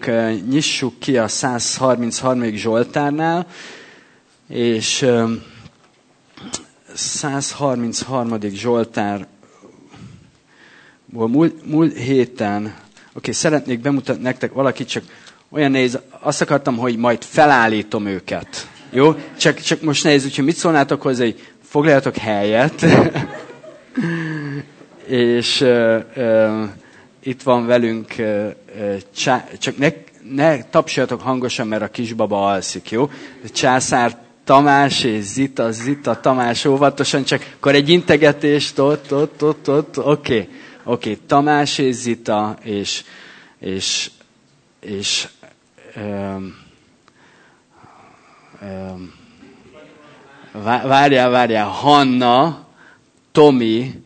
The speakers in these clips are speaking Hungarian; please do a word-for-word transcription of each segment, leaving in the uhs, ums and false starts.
Nyissuk ki a száz harmincharmadik Zsoltárnál, és száz harmincharmadik Zsoltár múlt, múlt héten, oké, okay, szeretnék bemutatni nektek valakit, csak olyan nehéz, azt akartam, hogy majd felállítom őket. Jó? Csak, csak most nehéz, úgyhogy mit szólnátok hozzá, hogy foglaljatok helyet, és uh, uh, itt van velünk, uh, uh, csá, csak ne, ne tapsoljatok hangosan, mert a kisbaba alszik, jó? Császár Tamás és Zita, Zita Tamás, óvatosan, csak akkor egy integetést, ott, ott, ott, ott, oké, okay. oké, okay. Tamás és Zita, és, és, és um, um, várjál, várjál, Hanna, Tomi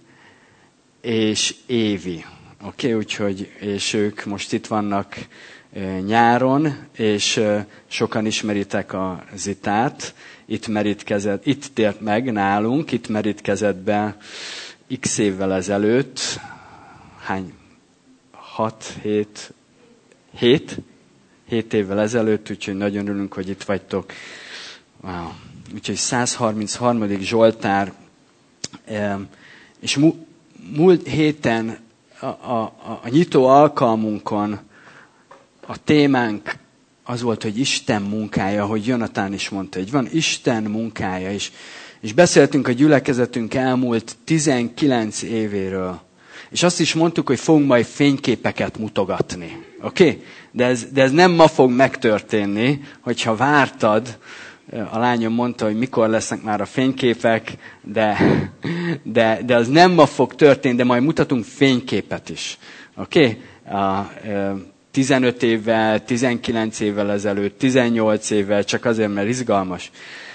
és Évi. Oké, okay, úgyhogy, és ők most itt vannak e, nyáron, és e, sokan ismeritek a Zitát. Itt merítkezett, itt tért meg nálunk, itt merítkezett be x évvel ezelőtt. Hány? Hat, hét, hét? Hét évvel ezelőtt, úgyhogy nagyon örülünk, hogy itt vagytok. Wow. Úgyhogy száz harmincharmadik Zsoltár, e, és mu, múlt héten a, a, a nyitó alkalmunkon a témánk az volt, hogy Isten munkája, hogy Jonatán is mondta, hogy van Isten munkája, és, és beszéltünk a gyülekezetünk elmúlt tizenkilenc évéről. És azt is mondtuk, hogy fogunk majd fényképeket mutogatni. Oké? Okay? De, ez, de ez nem ma fog megtörténni, hogyha vártad. A lányom mondta, hogy mikor lesznek már a fényképek, de, de, de az nem ma fog történni, de majd mutatunk fényképet is. Oké? Okay? tizenöt évvel, tizenkilenc évvel ezelőtt, tizennyolc évvel, csak azért, mert izgalmas.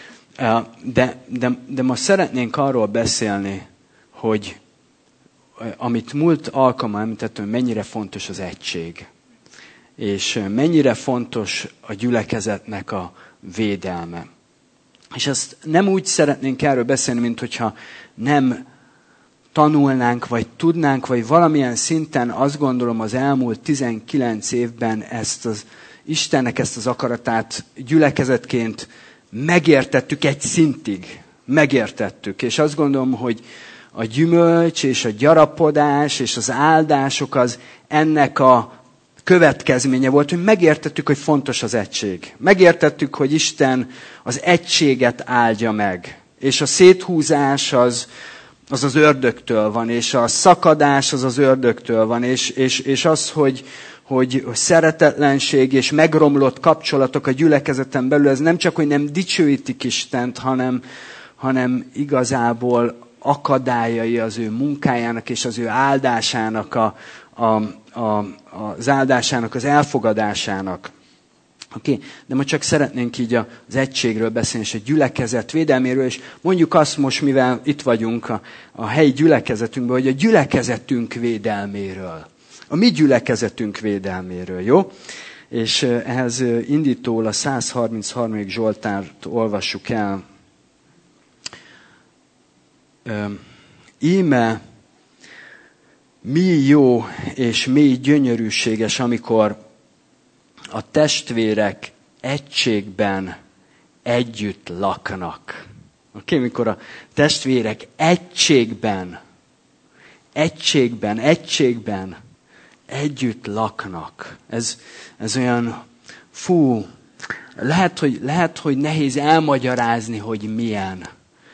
De, de, de most szeretnénk arról beszélni, hogy amit múlt alkalommal említettem, mennyire fontos az egység. És mennyire fontos a gyülekezetnek a védelme. És ezt nem úgy szeretnénk erről beszélni, mint hogyha nem tanulnánk, vagy tudnánk, vagy valamilyen szinten azt gondolom az elmúlt tizenkilenc évben ezt az Istennek ezt az akaratát gyülekezetként megértettük egy szintig. Megértettük. És azt gondolom, hogy a gyümölcs és a gyarapodás és az áldások az ennek a következménye volt, hogy megértettük, hogy fontos az egység. Megértettük, hogy Isten az egységet áldja meg. És a széthúzás az az, az ördögtől van, és a szakadás az az ördögtől van, és, és, és az, hogy, hogy szeretetlenség és megromlott kapcsolatok a gyülekezeten belül, ez nem csak, hogy nem dicsőítik Istent, hanem, hanem igazából akadályai az ő munkájának és az ő áldásának, a, a, a, az áldásának, az elfogadásának. Oké, okay. De most csak szeretnénk így az egységről beszélni, és a gyülekezet védelméről, és mondjuk azt most, mivel itt vagyunk a, a helyi gyülekezetünkben, hogy a gyülekezetünk védelméről. A mi gyülekezetünk védelméről, jó? És ehhez indítól a száz harmincharmadik Zsoltárt olvassuk el. Íme mi jó és mi gyönyörűséges, amikor a testvérek egységben együtt laknak. Oké, okay? Mikor a testvérek egységben, egységben, egységben együtt laknak. Ez, ez olyan, fú, lehet hogy, lehet, hogy nehéz elmagyarázni, hogy milyen.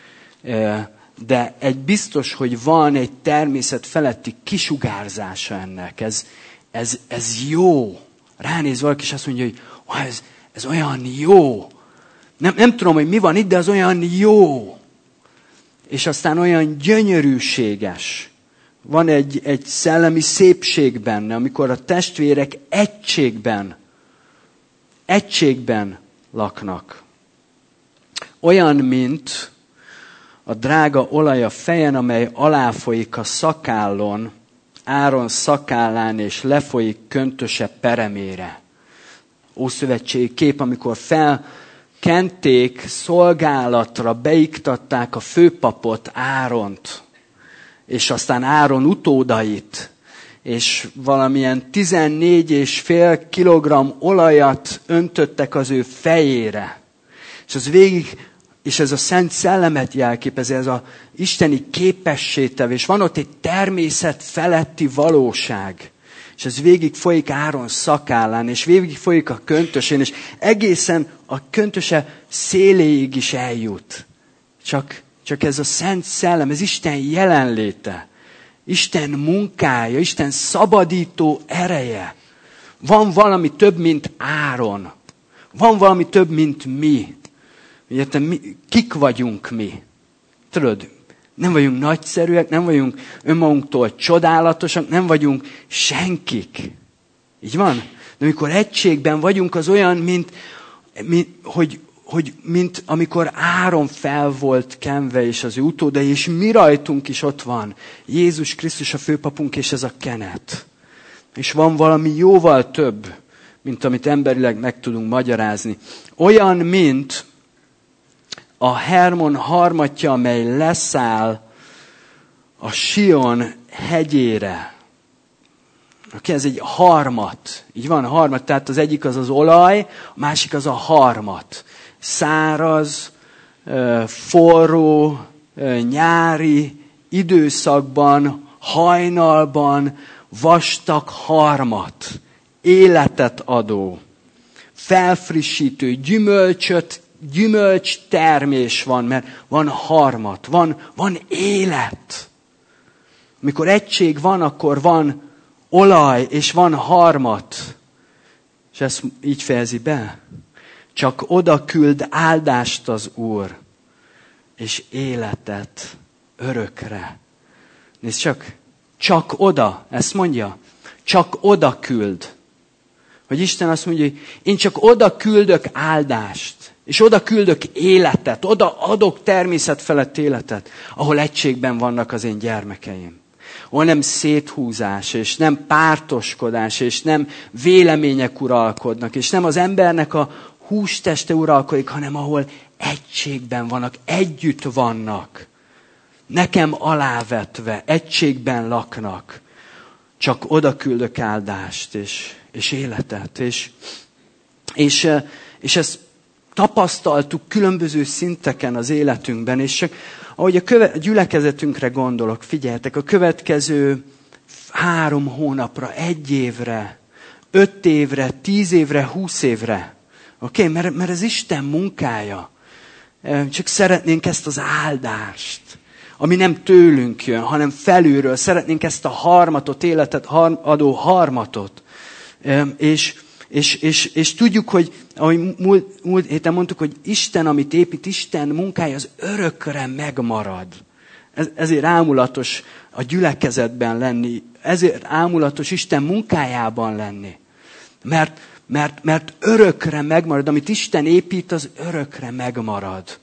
De egy biztos, hogy van egy természet feletti kisugárzása ennek. Ez, ez, ez jó. Ránéz valaki, és azt mondja, hogy oh, ez, ez olyan jó. Nem, nem tudom, hogy mi van itt, de az olyan jó. És aztán olyan gyönyörűséges. Van egy, egy szellemi szépség benne, amikor a testvérek egységben, egységben laknak. Olyan, mint a drága olaj a fejen, amely aláfolyik a szakállon, Áron szakállán, és lefolyik köntöse peremére. Ószövetségi kép, amikor felkenték szolgálatra, beiktatták a főpapot, Áront, és aztán Áron utódait, és valamilyen tizennégy és fél kilogramm olajat öntöttek az ő fejére. És az végig, és ez a Szent Szellemet jelképezi, ez az isteni képességtevés. Van ott egy természet feletti valóság. És ez végig folyik Áron szakállán, és végig folyik a köntösén, és egészen a köntöse széléig is eljut. Csak, csak ez a Szent Szellem, ez Isten jelenléte, Isten munkája, Isten szabadító ereje. Van valami több, mint Áron. Van valami több, mint mi. Ugye, mi kik vagyunk mi? Tudod, nem vagyunk nagyszerűek, nem vagyunk önmagunktól csodálatosak, nem vagyunk senkik. Így van? De amikor egységben vagyunk, az olyan, mint, mint, hogy, hogy, mint amikor Áron fel volt kenve, és az ő utódai, és mi rajtunk is ott van. Jézus Krisztus a főpapunk, és ez a kenet. És van valami jóval több, mint amit emberileg meg tudunk magyarázni. Olyan, mint a Hermon harmatja, amely leszáll a Sion hegyére. Oké, ez egy harmat. Így van, harmat. Tehát az egyik az az olaj, a másik az a harmat. Száraz, forró, nyári időszakban, hajnalban vastag harmat. Életet adó, felfrissítő, gyümölcsöt gyümölcs termés van, mert van harmat, van, van élet. Amikor egység van, akkor van olaj, és van harmat. És ezt így fejezi be. Csak oda küld áldást az Úr, és életet örökre. Nézd csak, csak oda, ezt mondja, csak oda küld. Hogy Isten azt mondja, hogy én csak oda küldök áldást. És oda küldök életet, oda adok természet felett életet, ahol egységben vannak az én gyermekeim. Ahol nem széthúzás, és nem pártoskodás, és nem vélemények uralkodnak, és nem az embernek a hústeste uralkodik, hanem ahol egységben vannak, együtt vannak. Nekem alávetve, egységben laknak. Csak oda küldök áldást, és, és életet. És, és, és ezt tapasztaltuk különböző szinteken az életünkben, és csak ahogy a, köve, a gyülekezetünkre gondolok, figyeljetek, a következő három hónapra, egy évre, öt évre, tíz évre, húsz évre. Oké, okay? mert, mert ez Isten munkája. Csak szeretnénk ezt az áldást, ami nem tőlünk jön, hanem felülről. Szeretnénk ezt a harmatot, életet adó harmatot. És És, és, és tudjuk, hogy ahogy múlt, múlt héten mondtuk, hogy Isten, amit épít, Isten munkája az örökre megmarad. Ez, ezért ámulatos a gyülekezetben lenni, ezért ámulatos Isten munkájában lenni. Mert, mert, mert örökre megmarad, amit Isten épít, az örökre megmarad.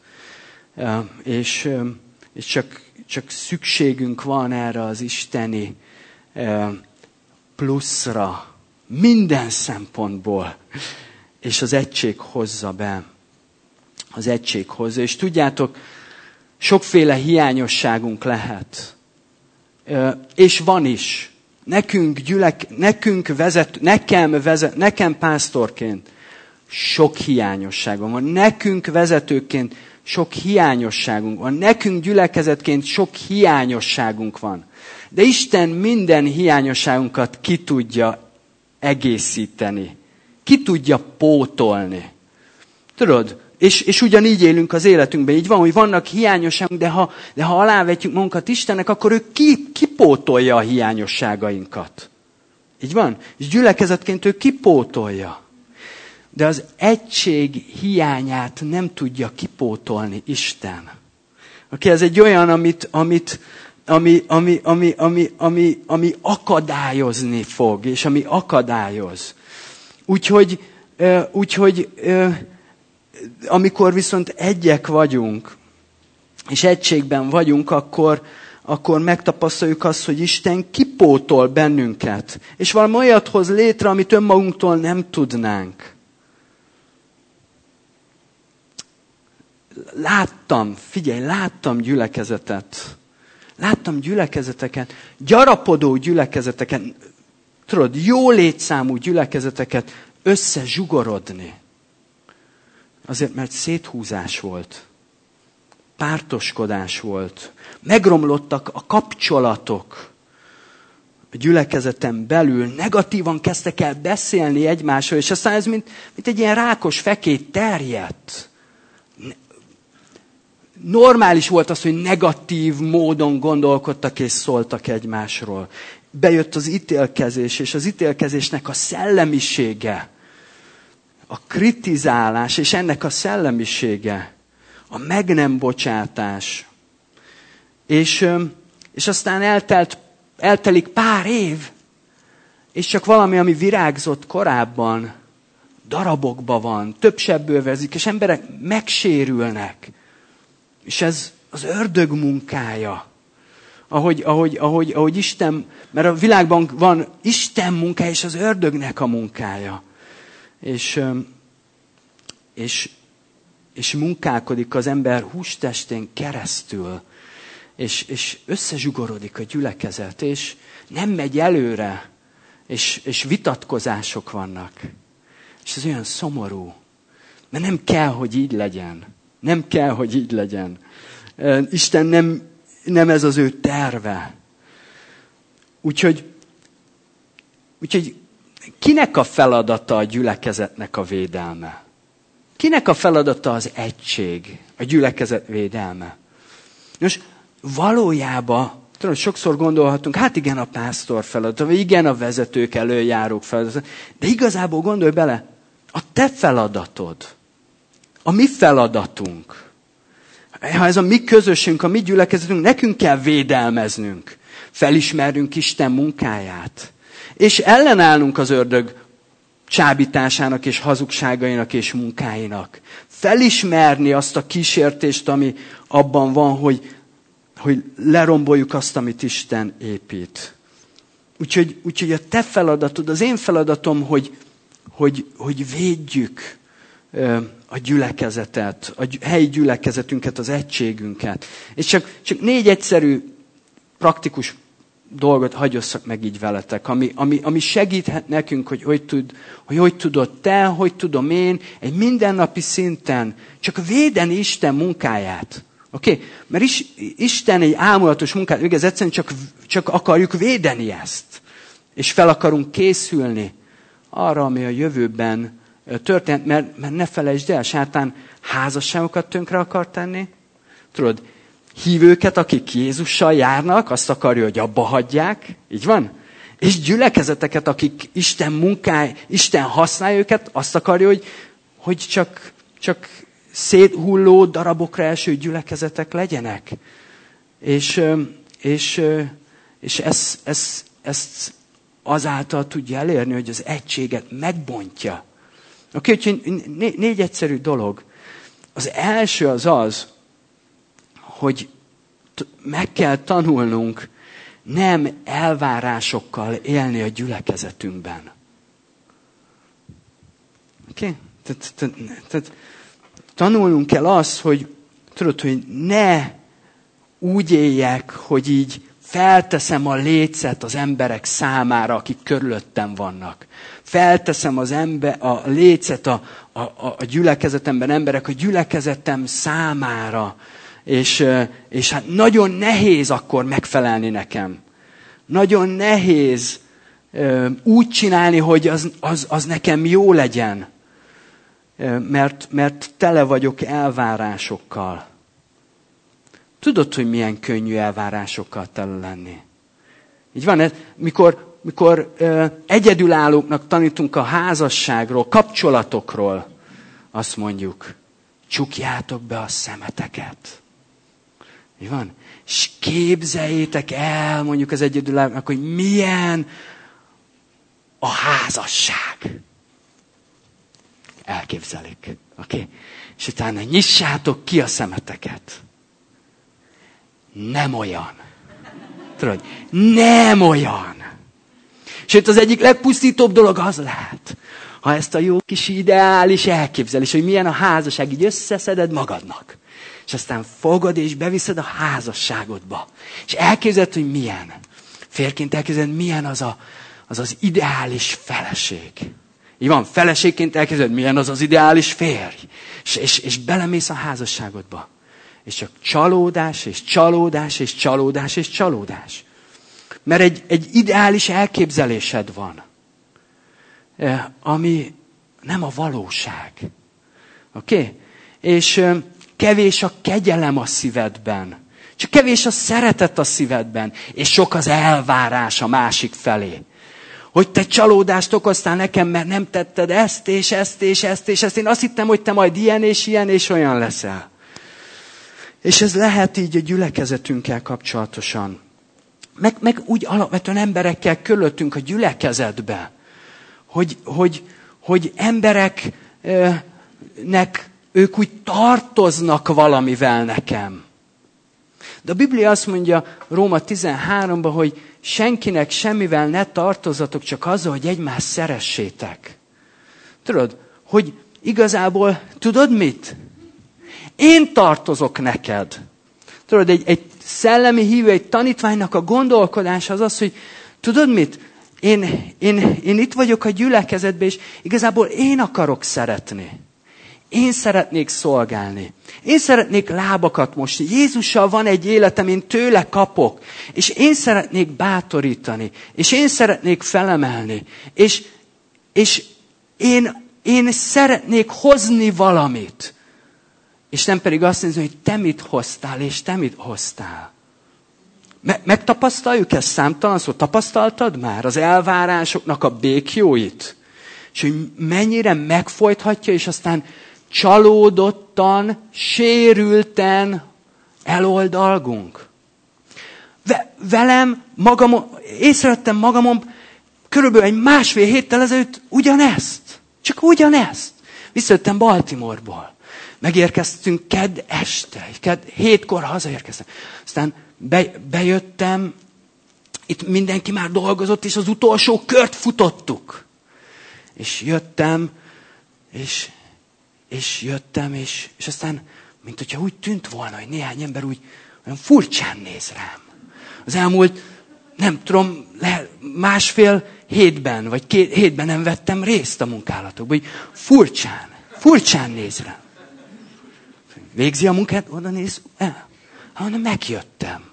És, és csak, csak szükségünk van erre az isteni pluszra, minden szempontból. És az egység hozza be. Az egység hozza. És tudjátok, sokféle hiányosságunk lehet. És van is. Nekünk gyülek, nekünk vezet, nekem vezet, nekem pásztorként sok hiányosságom van. Nekünk vezetőként sok hiányosságunk van. Nekünk gyülekezetként sok hiányosságunk van. De Isten minden hiányosságunkat ki tudja egészíteni. Ki tudja pótolni. Tudod? És, és ugyanígy élünk az életünkben. Így van, hogy vannak hiányosságunk, de ha, de ha alávetjük magunkat Istennek, akkor ő ki, kipótolja a hiányosságainkat. Így van? És gyülekezetként ő kipótolja. De az egység hiányát nem tudja kipótolni Isten. Oké, ez egy olyan, amit, amit, ami, ami, ami, ami, ami, ami akadályozni fog, és ami akadályoz. Úgyhogy, úgyhogy amikor viszont egyek vagyunk, és egységben vagyunk, akkor, akkor megtapasztaljuk azt, hogy Isten kipótol bennünket. És valami olyat hoz létre, amit önmagunktól nem tudnánk. Láttam, figyelj, láttam gyülekezetet. Láttam gyülekezeteket, gyarapodó gyülekezeteket. tudod, jó létszámú gyülekezeteket összezsugorodni. Azért, mert széthúzás volt. Pártoskodás volt. Megromlottak a kapcsolatok. A gyülekezeten belül negatívan kezdtek el beszélni egymásról, és aztán ez mint, mint egy ilyen rákos fekély terjedt. Normális volt az, hogy negatív módon gondolkodtak és szóltak egymásról. Bejött az ítélkezés, és az ítélkezésnek a szellemisége, a kritizálás, és ennek a szellemisége, a meg nem bocsátás. És, és aztán eltelt, eltelik pár év, és csak valami, ami virágzott korábban, darabokba van, több sebből vezik, és emberek megsérülnek. És ez az ördög munkája. Ahogy, ahogy, ahogy, ahogy Isten, mert a világban van Isten munkája, és az ördögnek a munkája. És, és, és munkálkodik az ember hústestén keresztül, és, és összezsugorodik a gyülekezet, és nem megy előre, és, és vitatkozások vannak. És ez olyan szomorú, mert nem kell, hogy így legyen. Nem kell, hogy így legyen. Isten nem, nem ez az ő terve. Úgyhogy, úgyhogy kinek a feladata a gyülekezetnek a védelme? Kinek a feladata az egység, a gyülekezet védelme? Most valójában, tudom, sokszor gondolhatunk, hát igen, a pásztor feladata, vagy igen, a vezetők, előjárók feladata, de igazából gondolj bele, a te feladatod, a mi feladatunk, ha ez a mi közösségünk, a mi gyülekezetünk, nekünk kell védelmeznünk, felismerjünk Isten munkáját, és ellenállnunk az ördög csábításának és hazugságainak és munkáinak. Felismerni azt a kísértést, ami abban van, hogy, hogy leromboljuk azt, amit Isten épít. Úgyhogy, úgyhogy a te feladatod, az én feladatom, hogy, hogy, hogy védjük a gyülekezetet, a helyi gyülekezetünket, az egységünket. És csak, csak négy egyszerű, praktikus dolgot hagyosszak meg így veletek, ami, ami, ami segíthet nekünk, hogy hogy, tud, hogy hogy tudod te, hogy tudom én, egy mindennapi szinten csak védeni Isten munkáját. Oké? Okay? Mert is, Isten egy ámulatos munkát, igaz, egyszerűen csak, csak akarjuk védeni ezt. És fel akarunk készülni arra, ami a jövőben történt, mert, mert ne felejtsd el, sátán házasságokat tönkre akar tenni. Tudod, hívőket, akik Jézussal járnak, azt akarja, hogy abba hagyják. Így van? És gyülekezeteket, akik Isten munkáj, Isten használja őket, azt akarja, hogy, hogy csak, csak széthulló darabokra eső gyülekezetek legyenek. És, és, és ezt, ezt, ezt azáltal tudja elérni, hogy az egységet megbontja. Oké, okay, úgyhogy né- négy egyszerű dolog. Az első az az, hogy t- meg kell tanulnunk nem elvárásokkal élni a gyülekezetünkben. Oké? Okay? Tehát, tehát, tehát tanulnunk kell azt, hogy tudod, hogy ne úgy éljek, hogy így felteszem a lécet az emberek számára, akik körülöttem vannak. Felteszem az ember, a lécet a, a, a gyülekezetemben emberek, a gyülekezetem számára. És, és hát nagyon nehéz akkor megfelelni nekem. Nagyon nehéz úgy csinálni, hogy az, az, az nekem jó legyen. Mert, mert tele vagyok elvárásokkal. Tudod, hogy milyen könnyű elvárásokkal tele lenni? Így van, ez, mikor, mikor ö, egyedülállóknak tanítunk a házasságról, kapcsolatokról, azt mondjuk, csukjátok be a szemeteket. Így van? És képzeljétek el, mondjuk az egyedülállóknak, hogy milyen a házasság. Elképzelik. Oké? Okay? És utána nyissátok ki a szemeteket. Nem olyan. Tudod, nem olyan. Sőt, az egyik legpusztítóbb dolog az lehet, ha ezt a jó kis ideális elképzelés, hogy milyen a házasság, így összeszeded magadnak. És aztán fogod és beviszed a házasságodba. És elképzeled, hogy milyen. Férként elképzeled, milyen az a, az az ideális feleség. Így van, feleségként elkezded, milyen az az ideális férj. És, és, és belemész a házasságodba. És csak csalódás, és csalódás, és csalódás, és csalódás. Mert egy, egy ideális elképzelésed van, ami nem a valóság. Oké? Okay? És kevés a kegyelem a szívedben. Csak kevés a szeretet a szívedben. És sok az elvárás a másik felé. Hogy te csalódást okoztál nekem, mert nem tetted ezt, és ezt, és ezt, és ezt. Én azt hittem, hogy te majd ilyen, és ilyen, és olyan leszel. És ez lehet így a gyülekezetünkkel kapcsolatosan. Meg, meg úgy alapvetően emberekkel körülöttünk a gyülekezetbe. Hogy, hogy, hogy embereknek ők úgy tartoznak valamivel nekem. De a Biblia azt mondja Róma tizenháromban, hogy senkinek semmivel ne tartozzatok, csak azzal, hogy egymást szeressétek. Tudod, hogy igazából, tudod mit? Én tartozok neked. Tudod, egy, egy szellemi hívő, egy tanítványnak a gondolkodása az az, hogy tudod mit? Én, én, én itt vagyok a gyülekezetben, és igazából én akarok szeretni. Én szeretnék szolgálni. Én szeretnék lábakat mosni. Jézussal van egy életem, én tőle kapok. És én szeretnék bátorítani. És én szeretnék felemelni. És, és én, én szeretnék hozni valamit. És nem pedig azt nézni, hogy te mit hoztál, és te mit hoztál. Megtapasztaljuk ezt számtalan szó? Tapasztaltad már az elvárásoknak a békjóit? És hogy mennyire megfojthatja, és aztán csalódottan, sérülten eloldalgunk. Ve- velem, magam, észrevettem magamon körülbelül egy másfél héttel ezelőtt ugyanezt. Csak ugyanezt. Visszajöttem Baltimoreból. Megérkeztünk kedd este. Kedd, hétkor hazaérkeztem. Aztán be, bejöttem, itt mindenki már dolgozott, és az utolsó kört futottuk. És jöttem, és, és jöttem, és, és aztán, mint hogyha úgy tűnt volna, hogy néhány ember úgy olyan furcsán néz rám. Az elmúlt, nem tudom, le, másfél hétben, vagy két hétben nem vettem részt a munkálatokban. Úgy furcsán, furcsán néz rám. Végzi a munkát, oda néz, el. Hát, megjöttem.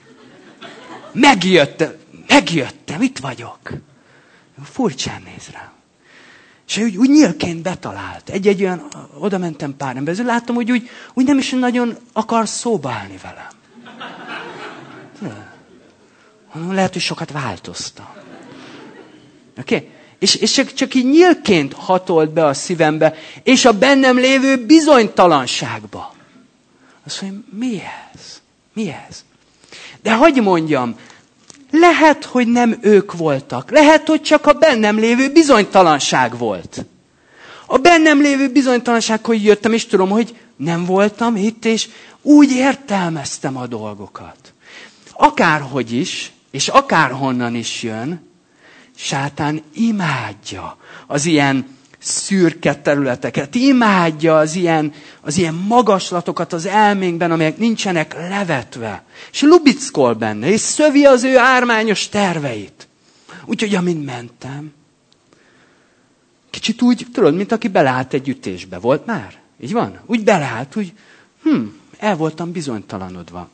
Megjöttem, megjöttem, itt vagyok. Furcsán néz rám. És úgy, úgy nyílként betalált. Egy-egy olyan, oda mentem pár ember, ezért láttam, hogy úgy, úgy nem is nagyon akar szóba állni velem. Lehet, hogy sokat változtam. Oké? Okay? És, és csak, csak így nyílként hatolt be a szívembe, és a bennem lévő bizonytalanságba. Azt mondja, mi ez? Mi ez? De hagyj mondjam, lehet, hogy nem ők voltak. Lehet, hogy csak a bennem lévő bizonytalanság volt. A bennem lévő bizonytalanság, hogy jöttem, és tudom, hogy nem voltam itt, és úgy értelmeztem a dolgokat. Akárhogy is, és akárhonnan is jön, sátán imádja az ilyen szürke területeket, imádja az ilyen, az ilyen magaslatokat az elménkben, amelyek nincsenek levetve. És lubickol benne, és szövi az ő ármányos terveit. Úgyhogy amint mentem, kicsit úgy, tudod, mint aki beleállt egy ütésbe. Volt már? Így van? Úgy beleállt, úgy, hm, el voltam bizonytalanodva.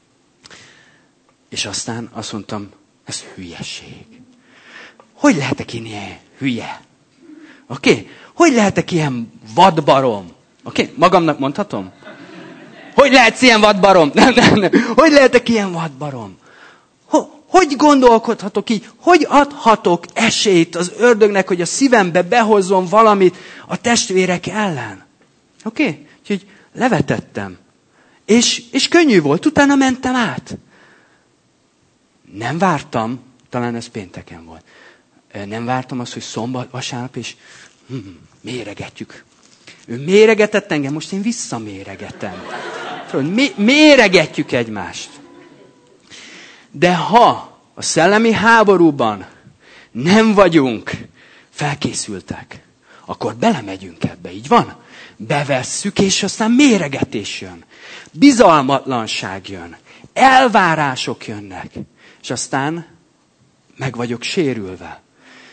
És aztán azt mondtam, ez hülyeség. Hogy lehetek én ilyen hülye? Oké? Okay? Hogy lehetek ilyen vadbarom? Oké? Okay? Magamnak mondhatom? Hogy lehetsz ilyen vadbarom? Nem, nem, nem. Hogy lehetek ilyen vadbarom? Hogy gondolkodhatok így? Hogy adhatok esélyt az ördögnek, hogy a szívembe behozzon valamit a testvérek ellen? Oké? Okay? Úgyhogy levetettem. És, és könnyű volt. Utána mentem át. Nem vártam, talán ez pénteken volt. Nem vártam azt, hogy szombat, vasárnap, és hm, méregetjük. Ő méregetett engem, most én visszaméregetem. Mé- méregetjük egymást. De ha a szellemi háborúban nem vagyunk felkészültek, akkor belemegyünk ebbe, így van? Bevesszük, és aztán méregetés jön. Bizalmatlanság jön. Elvárások jönnek. És aztán meg vagyok sérülve.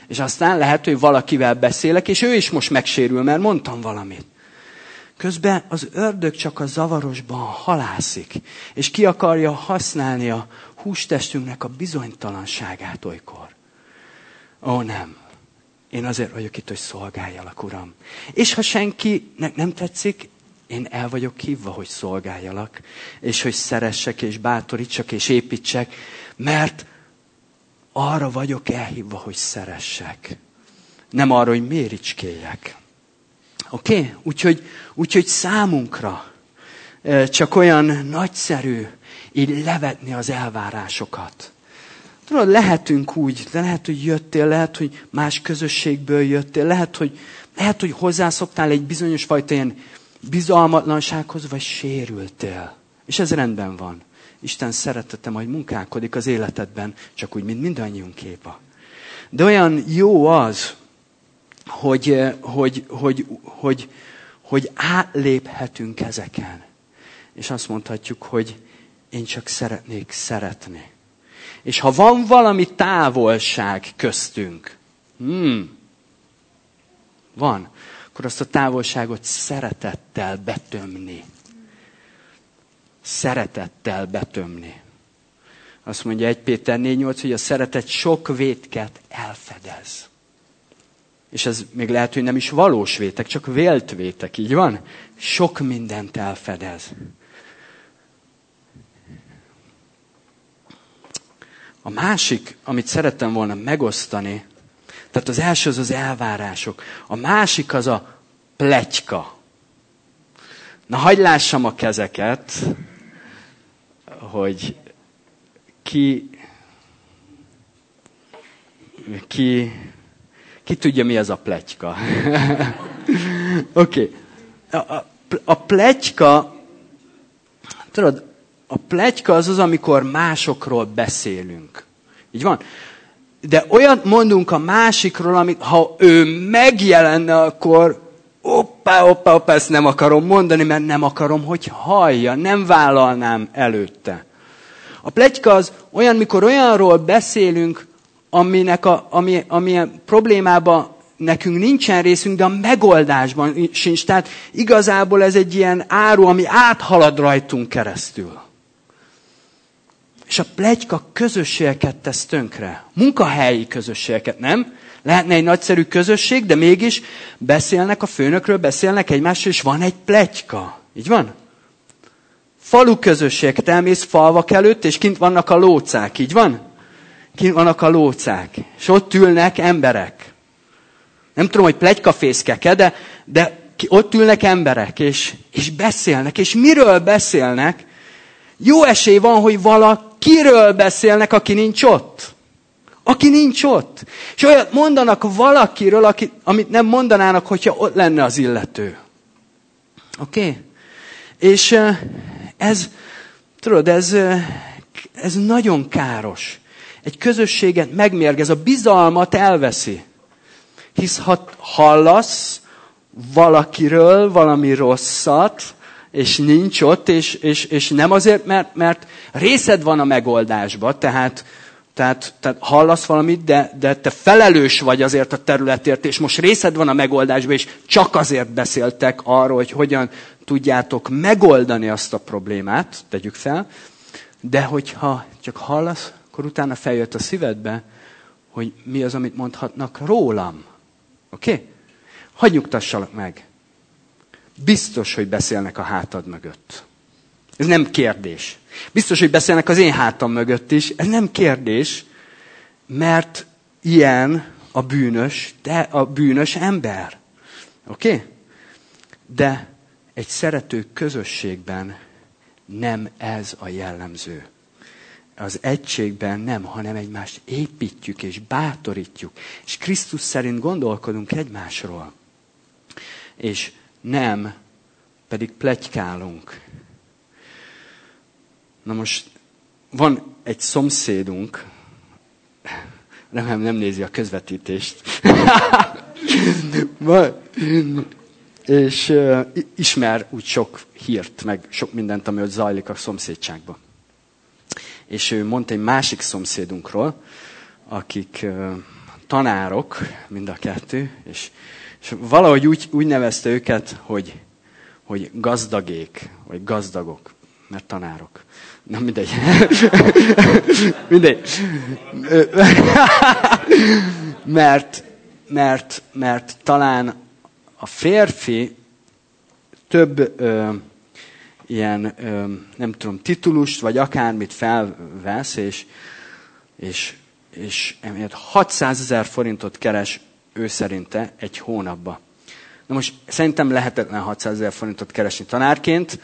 És aztán lehet, hogy valakivel beszélek, és ő is most megsérül, mert mondtam valamit. Közben az ördög csak a zavarosban halászik, és ki akarja használni a hústestünknek a bizonytalanságát olykor. Ó, nem. Én azért vagyok itt, hogy szolgáljalak, Uram. És ha senkinek nem tetszik, én el vagyok hívva, hogy szolgáljalak, és hogy szeressek, és bátorítsak, és építsek, mert arra vagyok elhívva, hogy szeressek. Nem arra, hogy méricskéljek. Oké? Okay? Úgyhogy, úgyhogy számunkra csak olyan nagyszerű így levetni az elvárásokat. Tudod, lehetünk úgy, de lehet, hogy jöttél, lehet, hogy más közösségből jöttél, lehet, hogy, lehet, hogy hozzászoktál egy bizonyos fajta ilyen bizalmatlansághoz, vagy sérültél. És ez rendben van. Isten szeretete majd munkálkodik az életedben, csak úgy, mint mindannyiunképa. De olyan jó az, hogy, hogy, hogy, hogy, hogy átléphetünk ezeken. És azt mondhatjuk, hogy én csak szeretnék szeretni. És ha van valami távolság köztünk, hmm, van, akkor azt a távolságot szeretettel betömni. Szeretettel betömni. Azt mondja egy Péter négy nyolc, hogy a szeretet sok vétket elfedez. És ez még lehet, hogy nem is valós vétek, csak vélt vétek, így van? Sok mindent elfedez. A másik, amit szerettem volna megosztani, tehát az első az az elvárások. A másik az a pletyka. Na, hadd lássam a kezeket, hogy ki, ki, ki tudja, mi az a pletyka. Oké. Okay. A, a, a pletyka, tudod, a pletyka az az, amikor másokról beszélünk. Így van? De olyat mondunk a másikról, amit ha ő megjelenne, akkor hoppá, hoppá, hoppá, ezt nem akarom mondani, mert nem akarom, hogy hallja, nem vállalnám előtte. A pletyka az olyan, mikor olyanról beszélünk, aminek a, ami, amilyen problémában nekünk nincsen részünk, de a megoldásban sincs. Tehát igazából ez egy ilyen áru, ami áthalad rajtunk keresztül. És a pletyka közösségeket tesz tönkre. Munkahelyi közösségeket, nem? Lehetne egy nagyszerű közösség, de mégis beszélnek a főnökről, beszélnek egymásról, és van egy pletyka. Így van? Falu közösségeket, elmész falvak előtt, és kint vannak a lócák. Így van? Kint vannak a lócák. És ott ülnek emberek. Nem tudom, hogy pletykafészkeke, de, de ott ülnek emberek, és, és beszélnek. És miről beszélnek? Jó esély van, hogy valakiről beszélnek, aki nincs ott. Aki nincs ott. És olyat mondanak valakiről, aki, amit nem mondanának, hogyha ott lenne az illető. Oké? Okay? És ez, tudod, ez, ez nagyon káros. Egy közösséget megmérgez, a bizalmat elveszi. Hisz ha hallasz valakiről valami rosszat, és nincs ott, és, és, és nem azért, mert, mert részed van a megoldásba, tehát, tehát, tehát hallasz valamit, de, de te felelős vagy azért a területért, és most részed van a megoldásba, és csak azért beszéltek arról, hogy hogyan tudjátok megoldani azt a problémát, tegyük fel, de hogyha csak hallasz, akkor utána feljött a szívedbe, hogy mi az, amit mondhatnak rólam. Oké? Okay? Hadd nyugtassalak meg. Biztos, hogy beszélnek a hátad mögött. Ez nem kérdés. Biztos, hogy beszélnek az én hátam mögött is. Ez nem kérdés, mert ilyen a bűnös, de a bűnös ember. Oké? Okay? De egy szerető közösségben nem ez a jellemző. Az egységben nem, hanem egymást építjük és bátorítjuk. És Krisztus szerint gondolkodunk egymásról. És nem pedig pletykálunk. Na most van egy szomszédunk, remélem nem nézi a közvetítést, és uh, ismer úgy sok hírt, meg sok mindent, ami ott zajlik a szomszédságban. És ő mondta egy másik szomszédunkról, akik uh, tanárok, mind a kettő, és, és valahogy úgy, úgy nevezte őket, hogy, hogy gazdagék, vagy gazdagok, mert tanárok. Na mindegy. mindegy. mert, mert, mert talán a férfi több ö, ilyen, ö, nem tudom, titulust, vagy akármit felvesz, és, és, és emiatt hatszázezer forintot keres ő szerinte egy hónapba. Na most szerintem lehetetlen hatszázezer forintot keresni tanárként,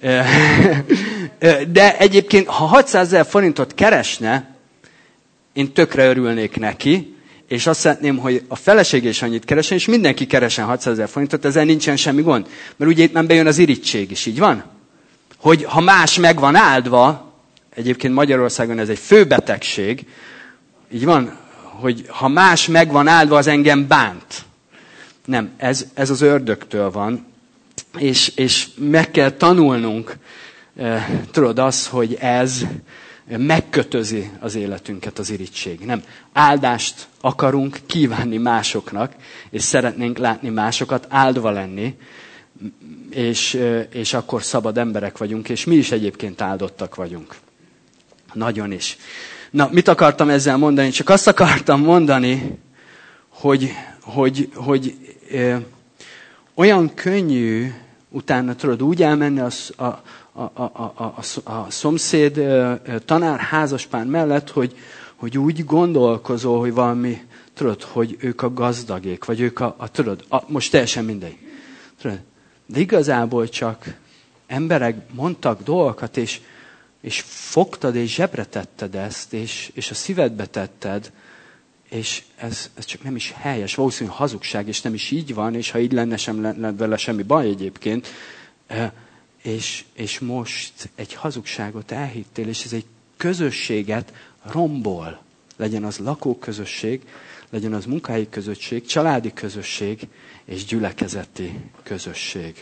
de egyébként, ha hatszázezer forintot keresne, én tökre örülnék neki, és azt szeretném, hogy a feleség is annyit keresen, és mindenki keresen hatszázezer forintot, ezzel nincsen semmi gond. Mert ugye itt nem bejön az irigység is, így van? Hogy ha más meg van áldva, egyébként Magyarországon ez egy főbetegség, így van, hogy ha más meg van áldva, az engem bánt. Nem, ez, ez az ördögtől van, és, és meg kell tanulnunk, eh, tudod, az, hogy ez megkötözi az életünket az irigység. Nem, áldást akarunk kívánni másoknak, és szeretnénk látni másokat áldva lenni, és, és akkor szabad emberek vagyunk, és mi is egyébként áldottak vagyunk. Nagyon is. Na, mit akartam ezzel mondani? Csak azt akartam mondani, hogy, hogy, hogy ö, olyan könnyű utána tudod úgy elmenni a, a, a, a, a, a szomszéd ö, tanár házaspár mellett, hogy, hogy úgy gondolkozol, hogy valami, tudod, hogy ők a gazdagék, vagy ők a, a tudod, a, most teljesen mindegy. Tudod, de igazából csak emberek mondtak dolgokat, és, és fogtad, és zsebre tetted ezt, és, és a szívedbe tetted, és ez, ez csak nem is helyes, valószínűleg hazugság, és nem is így van, és ha így lenne, sem lenne vele semmi baj egyébként, és, és most egy hazugságot elhittél, és ez egy közösséget rombol. Legyen az lakóközösség, legyen az munkahelyi közösség, családi közösség, és gyülekezeti közösség.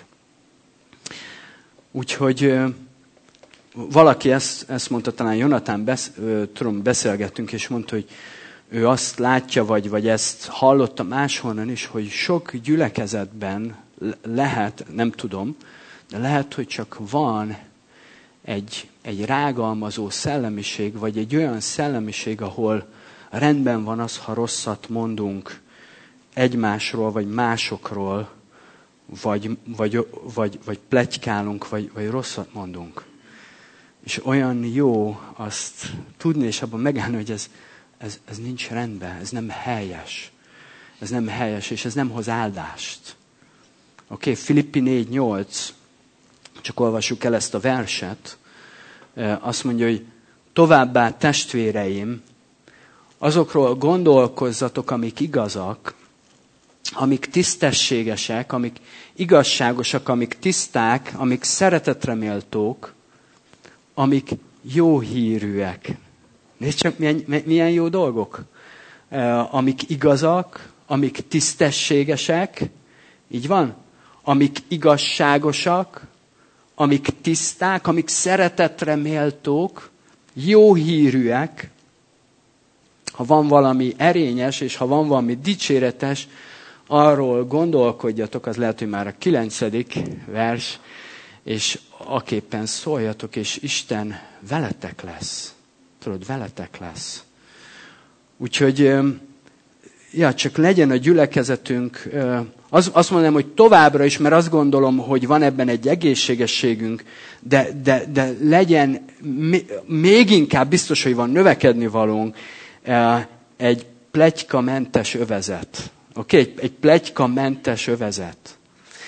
Úgyhogy valaki ezt, ezt mondta, talán Jonatán, besz, tudom, beszélgettünk, és mondta, hogy ő azt látja, vagy, vagy ezt hallotta máshonnan is, hogy sok gyülekezetben lehet, nem tudom, de lehet, hogy csak van egy, egy rágalmazó szellemiség, vagy egy olyan szellemiség, ahol rendben van az, ha rosszat mondunk egymásról, vagy másokról, vagy, vagy, vagy, vagy pletykálunk, vagy, vagy rosszat mondunk. És olyan jó azt tudni, és abban megállni, hogy ez, ez, ez nincs rendben, ez nem helyes. Ez nem helyes, és ez nem hoz áldást. Oké, okay, Filippi négy nyolc, csak olvassuk el ezt a verset, azt mondja, hogy továbbá testvéreim, azokról gondolkozzatok, amik igazak, amik tisztességesek, amik igazságosak, amik tiszták, amik szeretetre méltók, amik jó hírűek. Nézd csak, milyen, milyen jó dolgok. Amik igazak, amik tisztességesek, így van? Amik igazságosak, amik tiszták, amik szeretetre méltók, jó hírűek. Ha van valami erényes, és ha van valami dicséretes, arról gondolkodjatok, az lehet, hogy már a kilencedik vers, és aképpen szóljatok, és Isten veletek lesz. Tudod, veletek lesz. Úgyhogy, ja, csak legyen a gyülekezetünk, az, azt mondanám, hogy továbbra is, mert azt gondolom, hogy van ebben egy egészségességünk, de, de, de legyen még inkább biztos, hogy van növekedni valónk, egy pletykamentes övezet. Oké? Okay? Egy, egy pletykamentes övezet.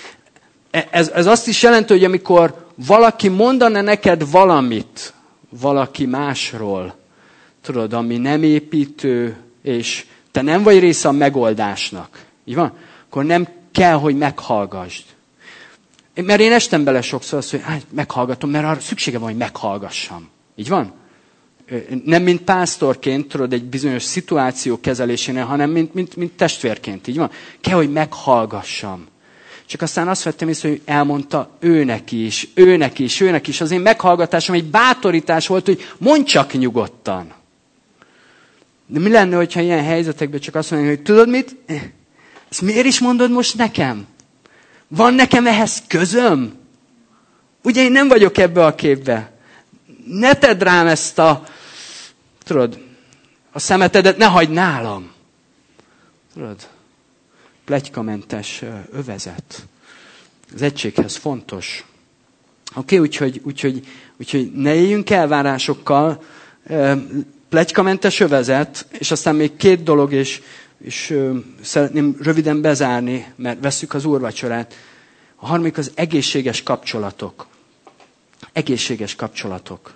Ez, ez azt is jelenti, hogy amikor valaki mondana neked valamit, valaki másról, tudod, ami nem építő, és te nem vagy része a megoldásnak, így van? Akkor nem kell, hogy meghallgassd. Mert én estem bele sokszor azt, hogy hát, meghallgatom, mert arra szüksége van, hogy meghallgassam. Így van? Nem mint pásztorként, tudod, egy bizonyos szituáció kezelésénél, hanem mint, mint, mint testvérként, így van? Kell, hogy meghallgassam. Csak aztán azt vettem észre, hogy elmondta őnek is, őnek is, őnek is. Az én meghallgatásom egy bátorítás volt, hogy mondj csak nyugodtan. De mi lenne, hogyha ilyen helyzetekben csak azt mondják, hogy tudod mit? Ezt miért is mondod most nekem? Van nekem ehhez közöm? Ugye én nem vagyok ebbe a képbe. Ne tedd rám ezt a, tudod, a szemetedet ne hagyd nálam. Tudod, pletykamentes övezet. Az egységhez fontos. Oké, okay, úgyhogy, úgyhogy, úgyhogy ne éljünk elvárásokkal, pletykamentes övezet, és aztán még két dolog, és, és szeretném röviden bezárni, mert vesszük az úrvacsorát. A harmadik az egészséges kapcsolatok. Egészséges kapcsolatok.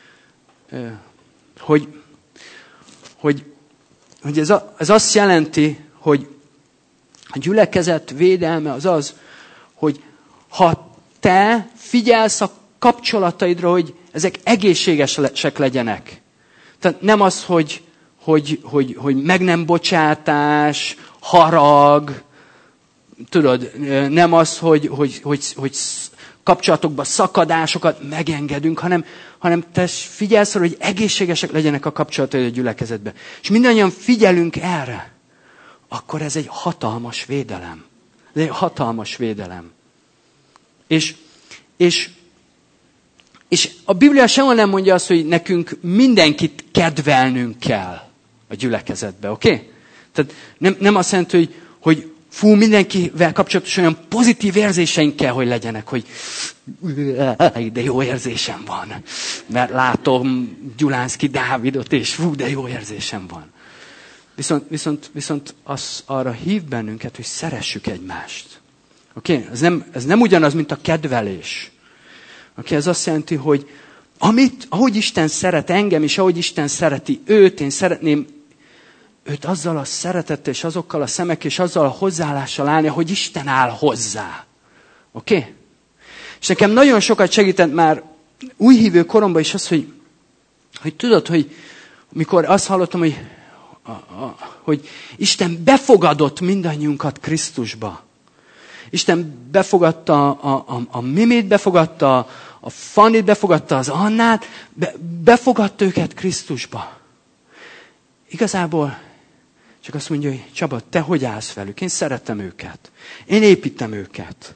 Hogy, hogy, hogy ez, a, ez azt jelenti, hogy a gyülekezet védelme az az, hogy ha te figyelsz a kapcsolataidra, hogy ezek egészségesek legyenek. Tehát nem az, hogy, hogy, hogy, hogy meg nem bocsátás, harag, tudod, nem az, hogy, hogy, hogy, hogy kapcsolatokban szakadásokat megengedünk, hanem, hanem te figyelsz arra, hogy egészségesek legyenek a kapcsolataid a gyülekezetben. És mindannyian figyelünk erre, akkor ez egy hatalmas védelem. Ez egy hatalmas védelem. És, és, és a Biblia sehol nem mondja azt, hogy nekünk mindenkit kedvelnünk kell a gyülekezetbe, oké? Okay? Tehát nem, nem azt jelenti, hogy, hogy fú, mindenkivel kapcsolatos olyan pozitív érzéseink kell, hogy legyenek, hogy de jó érzésem van. Mert látom Gyulánszky Dávidot, és fú, de jó érzésem van. Viszont, viszont, viszont az arra hív bennünket, hogy szeressük egymást. Oké? Okay? Ez, nem, ez nem ugyanaz, mint a kedvelés. Oké? Okay? Ez azt jelenti, hogy amit, ahogy Isten szeret engem, és ahogy Isten szereti őt, én szeretném őt azzal a szeretettel, és azokkal a szemek, és azzal a hozzáállással állni, hogy Isten áll hozzá. Oké? Okay? És nekem nagyon sokat segített már újhívő koromban is az, hogy, hogy tudod, hogy mikor azt hallottam, hogy, a, a, hogy Isten befogadott mindannyiunkat Krisztusba. Isten befogadta a, a, a Mimit, befogadta a Fannit, befogadta az Annát, be, befogadta őket Krisztusba. Igazából csak azt mondja, hogy Csaba, te hogy állsz velük? Én szeretem őket. Én építem őket.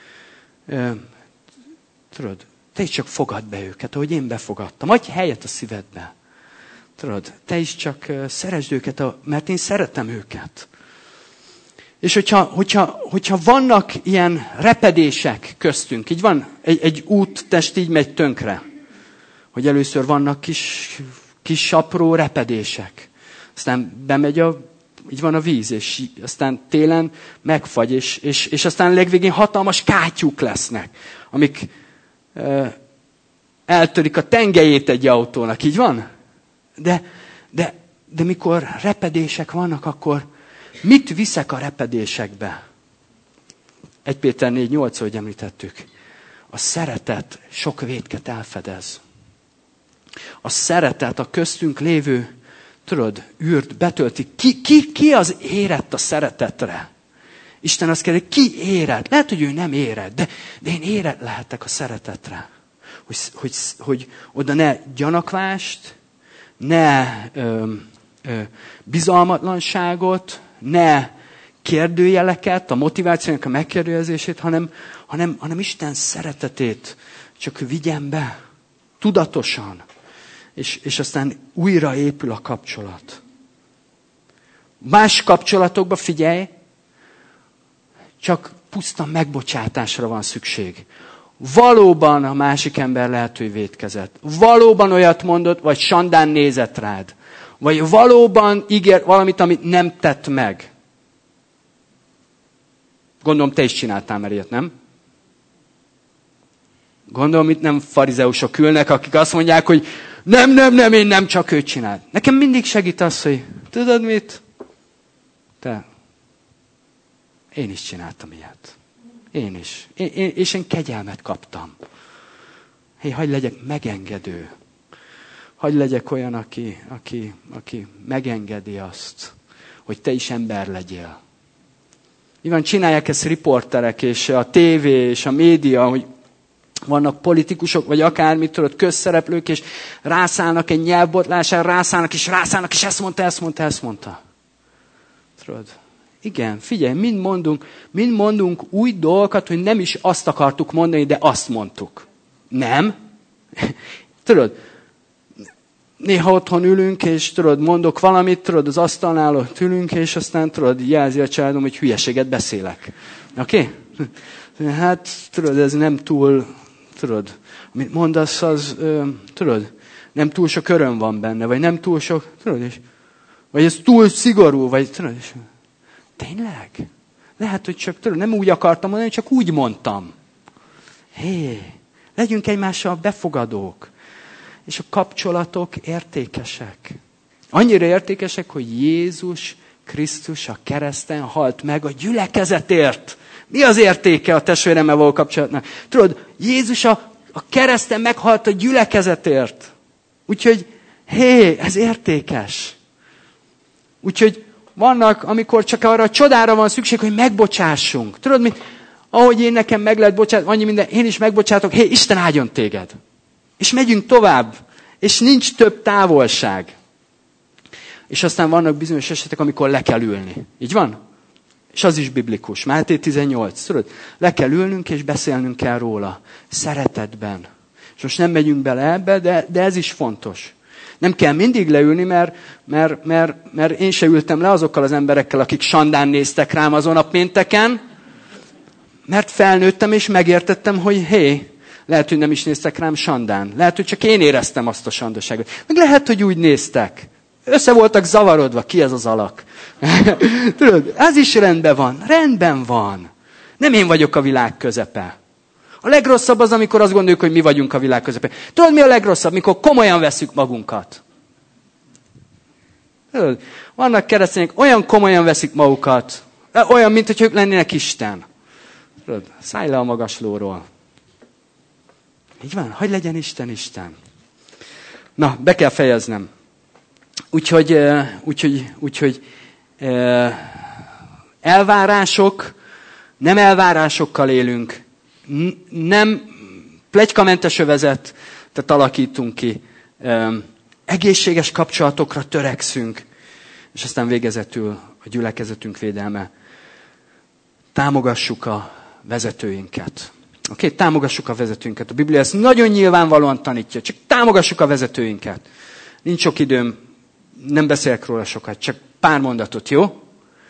Tudod, te is csak fogadd be őket, ahogy én befogadtam. Adj helyet a szívedbe. Tudod, te is csak szeresd őket, mert én szeretem őket. És hogyha, hogyha, hogyha vannak ilyen repedések köztünk, így van, egy, egy úttest így megy tönkre, hogy először vannak kis, kis apró repedések, aztán bemegy a, így van a víz, és aztán télen megfagy, és, és, és aztán legvégén hatalmas kátyúk lesznek, amik ö, eltörik a tengelyét egy autónak, így van? De, de, de mikor repedések vannak, akkor mit viszek a repedésekbe? egy Péter négy nyolc, ahogy említettük. A szeretet sok vétket elfedez. A szeretet a köztünk lévő, tudod, űrt betölti. Ki, ki, ki az érett a szeretetre? Isten azt kérdezi, ki érett? Lehet, hogy ő nem érett, de, de én érett lehetek a szeretetre. Hogy, hogy, hogy oda ne gyanakvást, ne ö, ö, bizalmatlanságot, ne kérdőjeleket, a motivációnak a megkérdőjelezését, hanem, hanem, hanem Isten szeretetét csak vigyen be, tudatosan, és, és aztán újra épül a kapcsolat. Más kapcsolatokban figyelj, csak puszta megbocsátásra van szükség. Valóban a másik ember lehet, hogy vétkezett. Valóban olyat mondott, vagy sandán nézett rád. Vagy valóban ígért valamit, amit nem tett meg. Gondolom, te is csináltál már ilyet, nem? Gondolom, itt nem farizeusok ülnek, akik azt mondják, hogy nem, nem, nem, én nem csak őt csinált. Nekem mindig segít az, hogy tudod mit? Te, én is csináltam ilyet. Én is. Én, én, és én kegyelmet kaptam. Hé, hagyj legyek megengedő. Hagyj legyek olyan, aki, aki, aki megengedi azt, hogy te is ember legyél. Nyilván csinálják ezt riporterek, és a tévé, és a média, hogy vannak politikusok, vagy akármit, tudod, közszereplők, és rászállnak egy nyelvbotlására, rászállnak, és rászállnak, és ezt mondta, ezt mondta, ezt mondta. Tudod? Igen, figyelj, mind mondunk, mind mondunk új dolgokat, hogy nem is azt akartuk mondani, de azt mondtuk. Nem. Tudod, néha otthon ülünk, és tudod, mondok valamit, tudod, az asztalnál ott ülünk, és aztán tudod, jelzi a családom, hogy hülyeséget beszélek. Oké? Okay? Hát, tudod, ez nem túl, tudod, amit mondasz, az, ö, tudod, nem túl sok öröm van benne, vagy nem túl sok, tudod, és, vagy ez túl szigorú, vagy tudod, és tényleg? Lehet, hogy csak, tudod, nem úgy akartam mondani, csak úgy mondtam. Hé, legyünk egymással befogadók. És a kapcsolatok értékesek. Annyira értékesek, hogy Jézus Krisztus a kereszten halt meg a gyülekezetért. Mi az értéke a testvéremmel való kapcsolatnak? Tudod, Jézus a, a kereszten meghalt a gyülekezetért. Úgyhogy, hé, ez értékes. Úgyhogy vannak, amikor csak arra a csodára van szükség, hogy megbocsássunk. Tudod, mi, ahogy én nekem meg lehet bocsát, annyi minden, én is megbocsátok, hé, Isten áldjon téged. És megyünk tovább, és nincs több távolság. És aztán vannak bizonyos esetek, amikor le kell ülni. Így van? És az is biblikus. Máté tizennyolc. Tudod? Le kell ülnünk, és beszélnünk kell róla. Szeretetben. És most nem megyünk bele ebbe, de, de ez is fontos. Nem kell mindig leülni, mert, mert, mert, mert én se ültem le azokkal az emberekkel, akik sandán néztek rám azon a pénteken, mert felnőttem, és megértettem, hogy hé, lehet, hogy nem is néztek rám sandán. Lehet, hogy csak én éreztem azt a sandaságot. Meg lehet, hogy úgy néztek. Össze voltak zavarodva. Ki ez az alak? Tudod, ez is rendben van. Rendben van. Nem én vagyok a világ közepe. A legrosszabb az, amikor azt gondoljuk, hogy mi vagyunk a világ közepe. Tudod, mi a legrosszabb? Mikor komolyan veszük magunkat. Tudod, vannak keresztények, olyan komolyan veszik magukat. Olyan, mint hogy ők lennének Isten. Tudod, szállj le a magaslóról. Így van, hogy legyen Isten, Isten. Na, be kell fejeznem. Úgyhogy, úgyhogy, úgyhogy elvárások, nem elvárásokkal élünk, nem pletykamentes övezetet alakítunk ki, egészséges kapcsolatokra törekszünk, és aztán végezetül a gyülekezetünk védelme. Támogassuk a vezetőinket. Oké, okay? Támogassuk a vezetőinket. A Biblia ezt nagyon nyilvánvalóan tanítja. Csak támogassuk a vezetőinket. Nincs sok időm, nem beszélek róla sokat, csak pár mondatot, jó?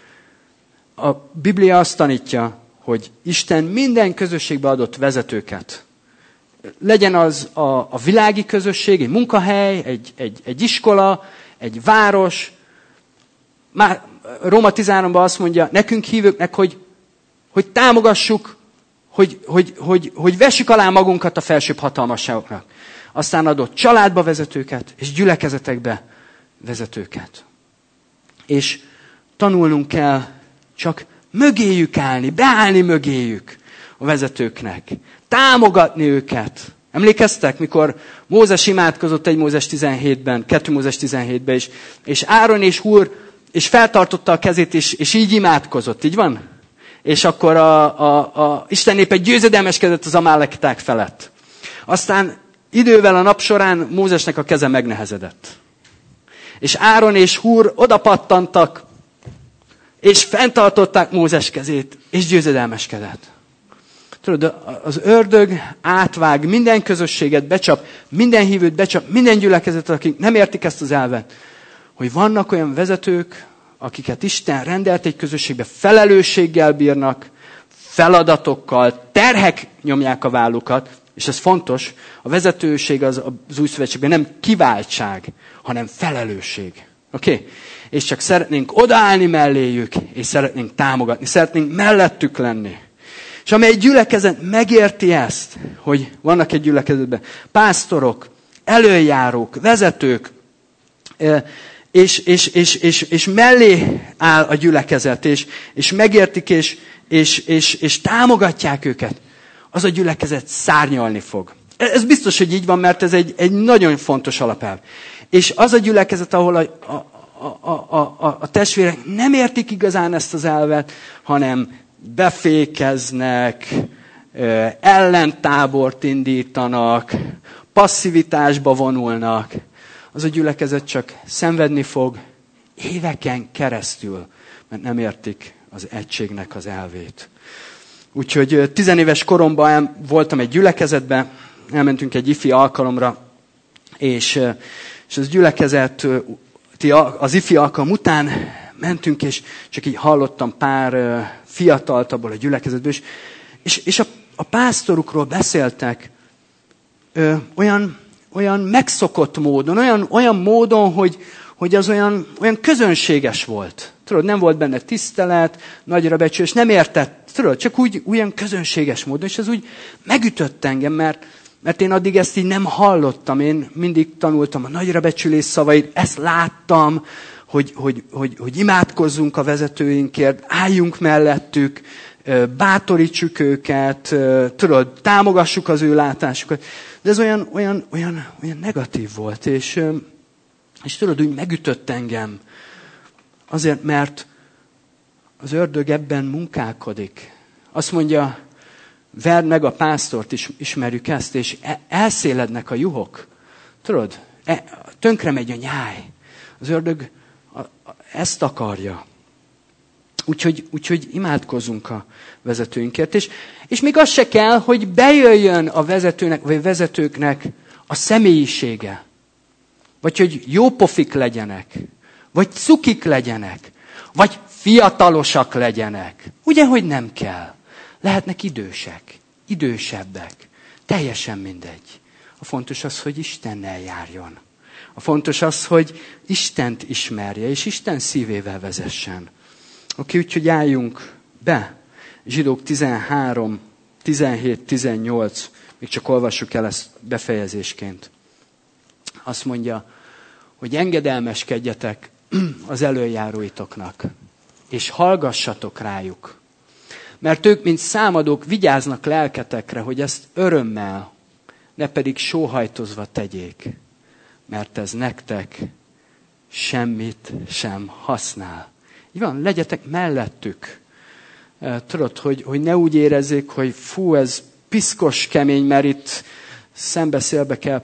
A Biblia azt tanítja, hogy Isten minden közösségbe adott vezetőket. Legyen az a, a világi közösség, egy munkahely, egy, egy, egy iskola, egy város. Már Róma tizenháromban azt mondja nekünk hívőknek, hogy, hogy támogassuk, hogy, hogy, hogy, hogy vessük alá magunkat a felsőbb hatalmasságoknak. Aztán adott családba vezetőket, és gyülekezetekbe vezetőket. És tanulnunk kell csak mögéjük állni, beállni mögéjük a vezetőknek. Támogatni őket. Emlékeztek, mikor Mózes imádkozott egy Mózes tizenhétben, kettő Mózes tizenhétben is, és Áron és Húr, és feltartotta a kezét, és, és így imádkozott, így van? És akkor a, a, a Isten népe győzedelmeskedett az amálekiták felett. Aztán idővel a nap során Mózesnek a keze megnehezedett. És Áron és Húr odapattantak, és fenntartották Mózes kezét, és győzedelmeskedett. Tudod, az ördög átvág minden közösséget, becsap, minden hívőt becsap, minden gyülekezetet, akik nem értik ezt az elvet, hogy vannak olyan vezetők, akiket Isten rendelt egy közösségbe, felelősséggel bírnak, feladatokkal, terhek nyomják a vállukat, és ez fontos, a vezetőség az, az új szövetségben nem kiváltság, hanem felelősség. Oké? Okay? És csak szeretnénk odaállni melléjük, és szeretnénk támogatni, szeretnénk mellettük lenni. És amely gyülekezet megérti ezt, hogy vannak egy gyülekezetben pásztorok, elöljárók, vezetők, és, és, és, és, és mellé áll a gyülekezet, és, és megértik, és, és, és, és támogatják őket, az a gyülekezet szárnyalni fog. Ez biztos, hogy így van, mert ez egy, egy nagyon fontos alapelv. És az a gyülekezet, ahol a, a, a, a, a, a testvérek nem értik igazán ezt az elvet, hanem befékeznek, ellentábort indítanak, passzivitásba vonulnak, az a gyülekezet csak szenvedni fog éveken keresztül, mert nem értik az egységnek az elvét. Úgyhogy tizenéves koromban voltam egy gyülekezetben, elmentünk egy ifi alkalomra, és, és az gyülekezet, az ifi alkalom után mentünk, és csak így hallottam pár fiatalt abból a gyülekezetből, és, és, és a, a pásztorukról beszéltek ö, olyan, olyan megszokott módon, olyan, olyan módon, hogy, hogy az olyan, olyan közönséges volt. Tudod, nem volt benne tisztelet, nagyra becsülés, nem értett, tudod, csak úgy olyan közönséges módon, és ez úgy megütött engem, mert, mert én addig ezt így nem hallottam, én mindig tanultam a nagyra becsülés szavait, ezt láttam, hogy, hogy, hogy, hogy imádkozzunk a vezetőinkért, álljunk mellettük, bátorítsuk őket, tudod, támogassuk az ő látásukat. De ez olyan, olyan, olyan, olyan negatív volt, és, és tudod, úgy megütött engem. Azért, mert az ördög ebben munkálkodik. Azt mondja, verd meg a pásztort, is, ismerjük ezt, és elszélednek a juhok. Tudod, tönkre megy a nyáj. Az ördög ezt akarja. Úgyhogy, úgyhogy imádkozunk a vezetőinkért. És, és még az se kell, hogy bejöjjön a vezetőnek, vagy vezetőknek a személyisége. Vagy hogy jópofik legyenek. Vagy cukik legyenek. Vagy fiatalosak legyenek. Ugye, hogy nem kell. Lehetnek idősek, idősebbek. Teljesen mindegy. A fontos az, hogy Istennel járjon. A fontos az, hogy Istent ismerje, és Isten szívével vezessen. Oké, úgyhogy álljunk be. Zsidók tizenhárom, tizenhét, tizennyolc, még csak olvassuk el ezt befejezésként. Azt mondja, hogy engedelmeskedjetek az elöljáróitoknak, és hallgassatok rájuk. Mert ők, mint számadók, vigyáznak lelketekre, hogy ezt örömmel, ne pedig sóhajtozva tegyék. Mert ez nektek semmit sem használ. Így van, legyetek mellettük. Tudod, hogy, hogy ne úgy érezzék, hogy fú, ez piszkos kemény, mert itt szembeszélbe kell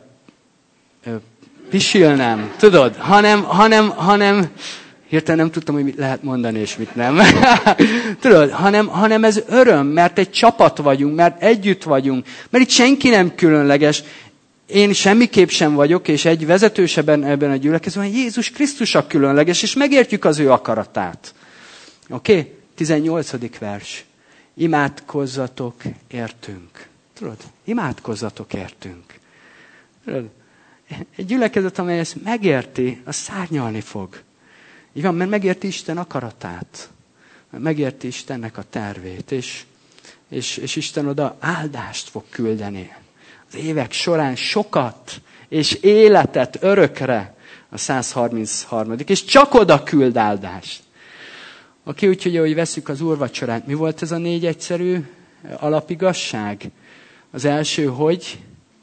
pisilnem. Tudod, hanem, hanem, hanem, hirtelen nem tudtam, hogy mit lehet mondani, és mit nem. Tudod, hanem, hanem ez öröm, mert egy csapat vagyunk, mert együtt vagyunk, mert itt senki nem különleges. Én semmiképp sem vagyok, és egy vezetős ebben, ebben a gyülekezetben, Jézus Krisztus a különleges, és megértjük az ő akaratát. Oké? Okay? tizennyolcadik vers. Imádkozzatok értünk. Tudod? Imádkozzatok értünk. Tudod? Egy gyülekezet, amely ezt megérti, az szárnyalni fog. Így van, mert megérti Isten akaratát. Megérti Istennek a tervét, és, és, és Isten oda áldást fog küldeni. Az évek során sokat, és életet örökre a száz harmincharmadik És csak oda küld áldást. Oké, úgyhogy, ahogy veszük az úrvacsorát, mi volt ez a négy egyszerű alapigasság? Az első, hogy?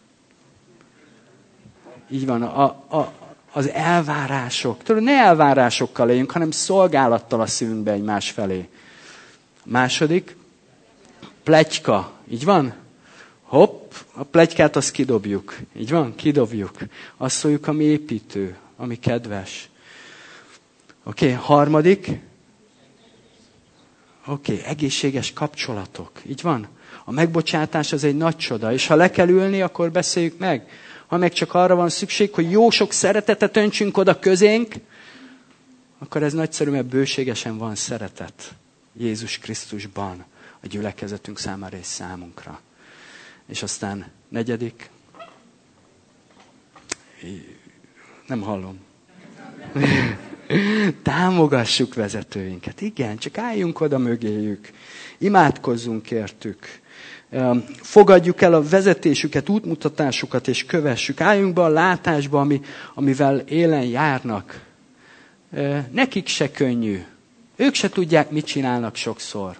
Így van, a, a, az elvárások. Tudod, ne elvárásokkal éljünk, hanem szolgálattal a szívünkbe egymás felé. A második, pletyka. Így van? Hopp, a pletykát azt kidobjuk. Így van? Kidobjuk. Azt szóljuk, ami építő, ami kedves. Oké, okay, harmadik. Oké, okay, egészséges kapcsolatok. Így van? A megbocsátás az egy nagy csoda. És ha le kell ülni, akkor beszéljük meg. Ha meg csak arra van szükség, hogy jó sok szeretetet öntsünk oda közénk, akkor ez nagyszerű, mert bőségesen van szeretet Jézus Krisztusban a gyülekezetünk számára és számunkra. És aztán negyedik. Nem hallom. Támogassuk vezetőinket. Igen, csak álljunk oda mögéjük. Imádkozzunk értük. Fogadjuk el a vezetésüket, útmutatásukat, és kövessük. Álljunk be a látásba, ami, amivel élen járnak. Nekik se könnyű. Ők se tudják, mit csinálnak sokszor.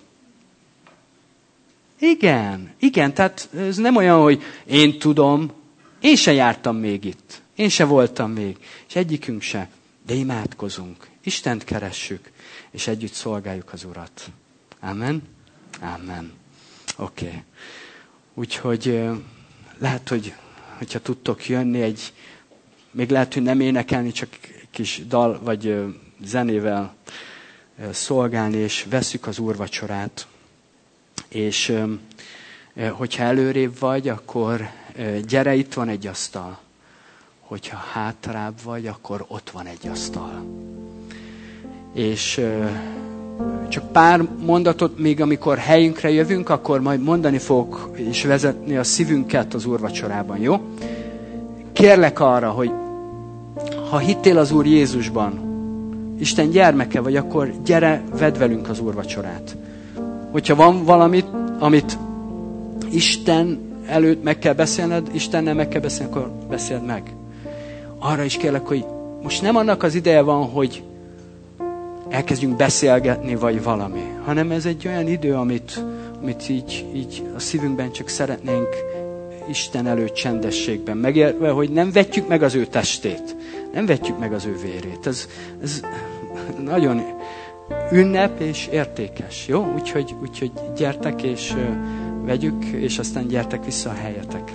Igen, igen, tehát ez nem olyan, hogy én tudom, én se jártam még itt. Én se voltam még. És egyikünk se. De imádkozunk. Istent keressük, és együtt szolgáljuk az Urat. Amen? Amen. Oké. Okay. Úgyhogy lehet, hogy hogyha tudtok jönni egy, még lehet, hogy nem énekelni, csak kis dal vagy zenével szolgálni, és vesszük az úrvacsorát. És hogyha előrébb vagy, akkor gyere, itt van egy asztal. Hogyha hátrább vagy, akkor ott van egy asztal. És csak pár mondatot, még amikor helyünkre jövünk, akkor majd mondani fogok és vezetni a szívünket az úrvacsorában, jó? Kérlek arra, hogy ha hittél az Úr Jézusban, Isten gyermeke vagy, akkor gyere, vedd velünk az úrvacsorát. Hogyha van valamit, amit Isten előtt meg kell beszélned, Istennel meg kell beszélned, akkor beszéld meg. Arra is kérlek, hogy most nem annak az ideje van, hogy elkezdjünk beszélgetni, vagy valami, hanem ez egy olyan idő, amit, amit így, így a szívünkben csak szeretnénk Isten előtt csendességben megértve, hogy nem vetjük meg az ő testét, nem vetjük meg az ő vérét. Ez, ez nagyon ünnep és értékes, jó? Úgyhogy, úgyhogy gyertek és vegyük, és aztán gyertek vissza a helyetekre.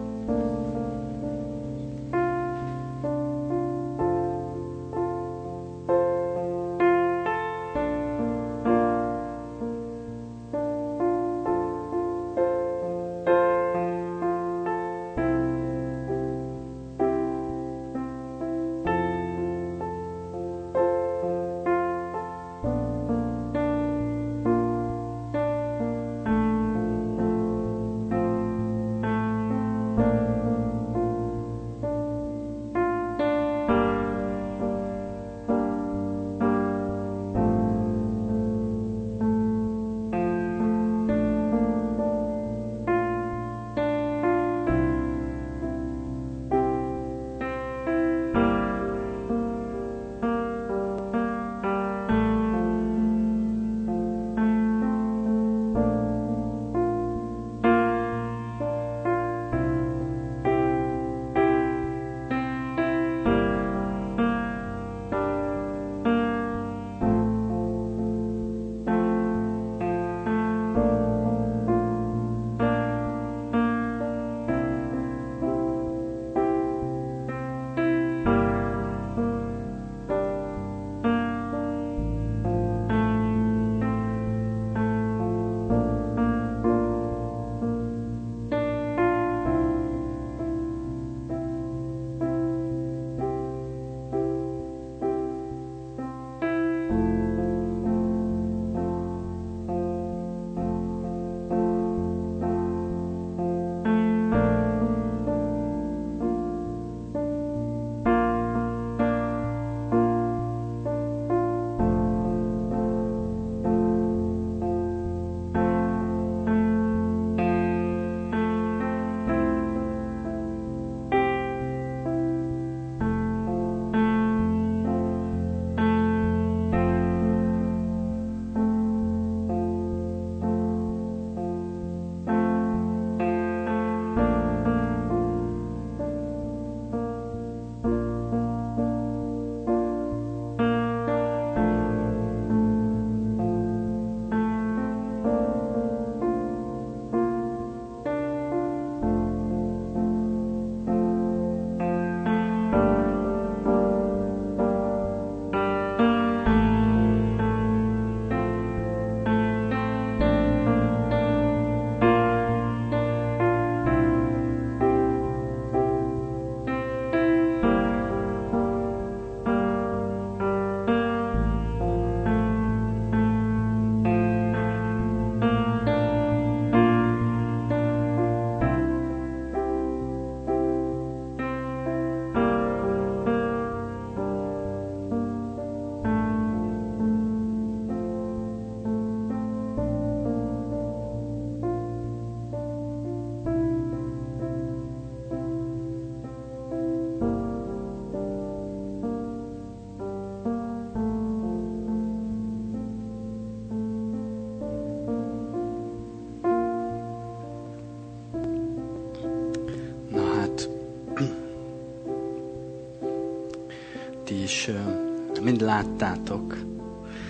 is mind láttátok,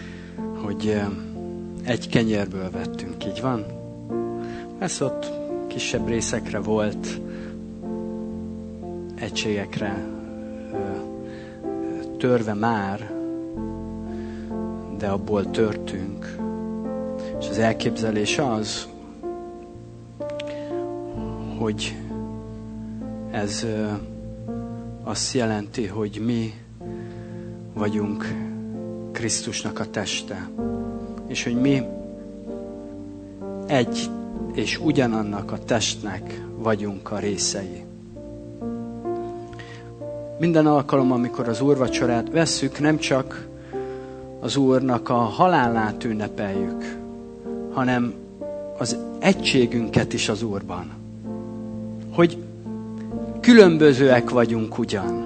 hogy egy kenyérből vettünk, így van? Ezt ott kisebb részekre volt, egységekre törve már, de abból törtünk. És az elképzelés az, hogy ez azt jelenti, hogy mi vagyunk Krisztusnak a teste. És hogy mi egy és ugyanannak a testnek vagyunk a részei. Minden alkalom, amikor az úrvacsorát vesszük, nem csak az Úrnak a halálát ünnepeljük, hanem az egységünket is az Úrban. Hogy különbözőek vagyunk ugyan.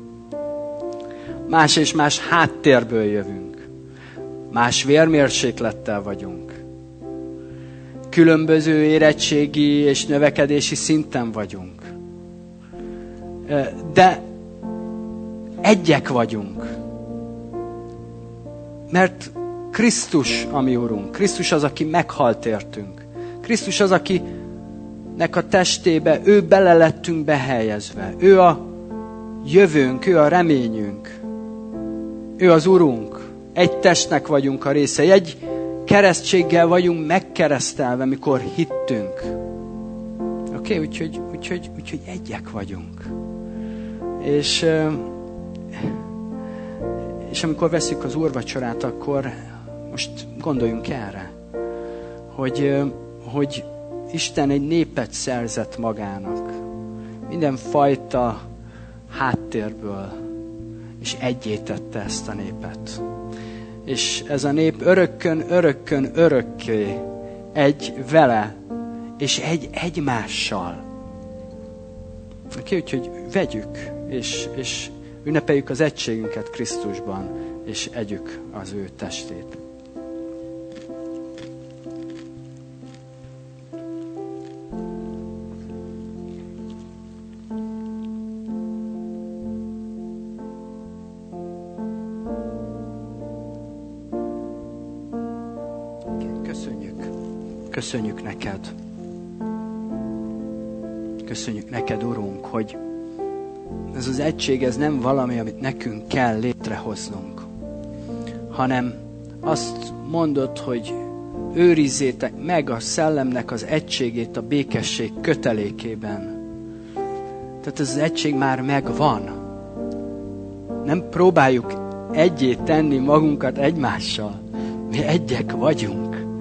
Más és más háttérből jövünk. Más vérmérséklettel vagyunk. Különböző érettségi és növekedési szinten vagyunk. De egyek vagyunk. Mert Krisztus a mi Urunk. Krisztus az, aki meghalt értünk. Krisztus az, akinek a testébe ő bele lettünk behelyezve. Ő a jövőnk, ő a reményünk. Ő az Urunk. Egy testnek vagyunk a részei. Egy keresztséggel vagyunk megkeresztelve, mikor hittünk. Oké, okay? úgyhogy, úgyhogy, úgyhogy egyek vagyunk. És, és amikor veszük az úrvacsorát, akkor most gondoljunk erre, hogy, hogy Isten egy népet szerzett magának. Mindenfajta háttérből, és egyé tette ezt a népet. És ez a nép örökkön, örökkön, örökké egy vele, és egy egymással. Oké, úgyhogy vegyük, és, és ünnepeljük az egységünket Krisztusban, és együk az ő testét. Köszönjük neked. Köszönjük neked, Urunk, hogy ez az egység, ez nem valami, amit nekünk kell létrehoznunk, hanem azt mondod, hogy őrizzétek meg a szellemnek az egységét a békesség kötelékében. Tehát ez az egység már megvan. Nem próbáljuk egyé tenni magunkat egymással. Mi egyek vagyunk.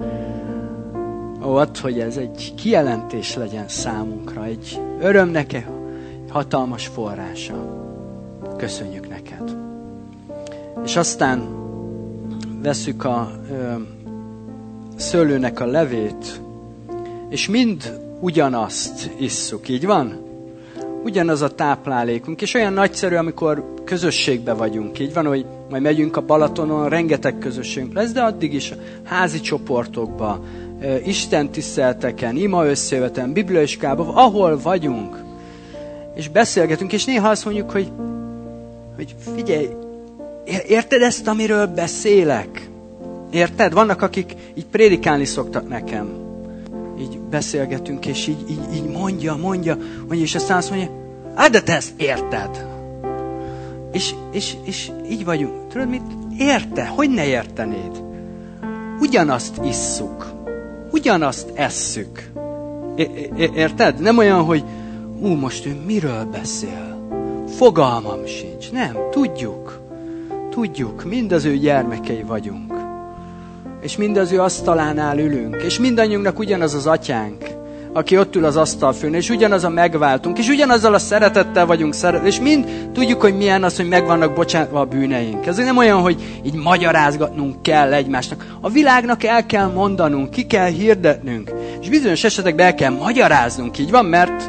Ott, hogy ez egy kijelentés legyen számunkra, egy örömnek egy hatalmas forrása. Köszönjük neked. És aztán vesszük a ö, szőlőnek a levét, és mind ugyanazt isszuk, így van? Ugyanaz a táplálékunk, és olyan nagyszerű, amikor közösségbe vagyunk, így van, hogy majd megyünk a Balatonon, rengeteg közösségünk lesz, de addig is házi csoportokba, Isten tiszteleteken, ima összejövetelen, bibliaiskában, ahol vagyunk, és beszélgetünk, és néha azt mondjuk, hogy, hogy figyelj, érted ezt, amiről beszélek? Érted? Vannak, akik így prédikálni szoktak nekem. Így beszélgetünk, és így, így, így mondja, mondja, mondja, és aztán azt mondja, hát de te ezt érted. És, és, és így vagyunk. Tudod mit? Érte? Hogy ne értenéd? Ugyanazt isszuk. Ugyanazt esszük. Érted? Nem olyan, hogy ú, most ő miről beszél? Fogalmam sincs. Nem, tudjuk. Tudjuk, mind az ő gyermekei vagyunk. És mind az ő asztalánál ülünk. És mindannyiunknak ugyanaz az atyánk, aki ott ül az asztal főn, és ugyanaz a megváltunk, és ugyanazzal a szeretettel vagyunk szeretve, és mind tudjuk, hogy milyen az, hogy meg vannak bocsátva a bűneink. Ez nem olyan, hogy így magyarázgatnunk kell egymásnak. A világnak el kell mondanunk, ki kell hirdetnünk, és bizonyos esetekben el kell magyaráznunk, így van, mert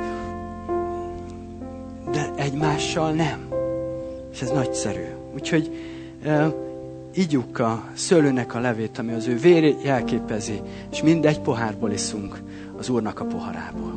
de egymással nem. És ez nagyszerű. Úgyhogy e, igyuk a szőlőnek a levét, ami az ő vérét jelképezi, és mind egy pohárból iszunk az Úrnak a poharából.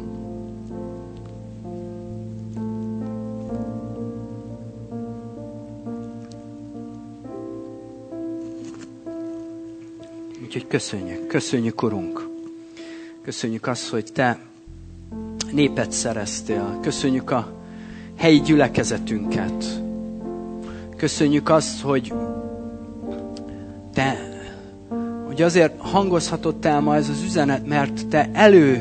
Úgyhogy köszönjük, köszönjük, Urunk. Köszönjük azt, hogy Te népet szereztél. Köszönjük a helyi gyülekezetünket. Köszönjük azt, hogy te, hogy azért hangozhatott el ma ez az üzenet, mert te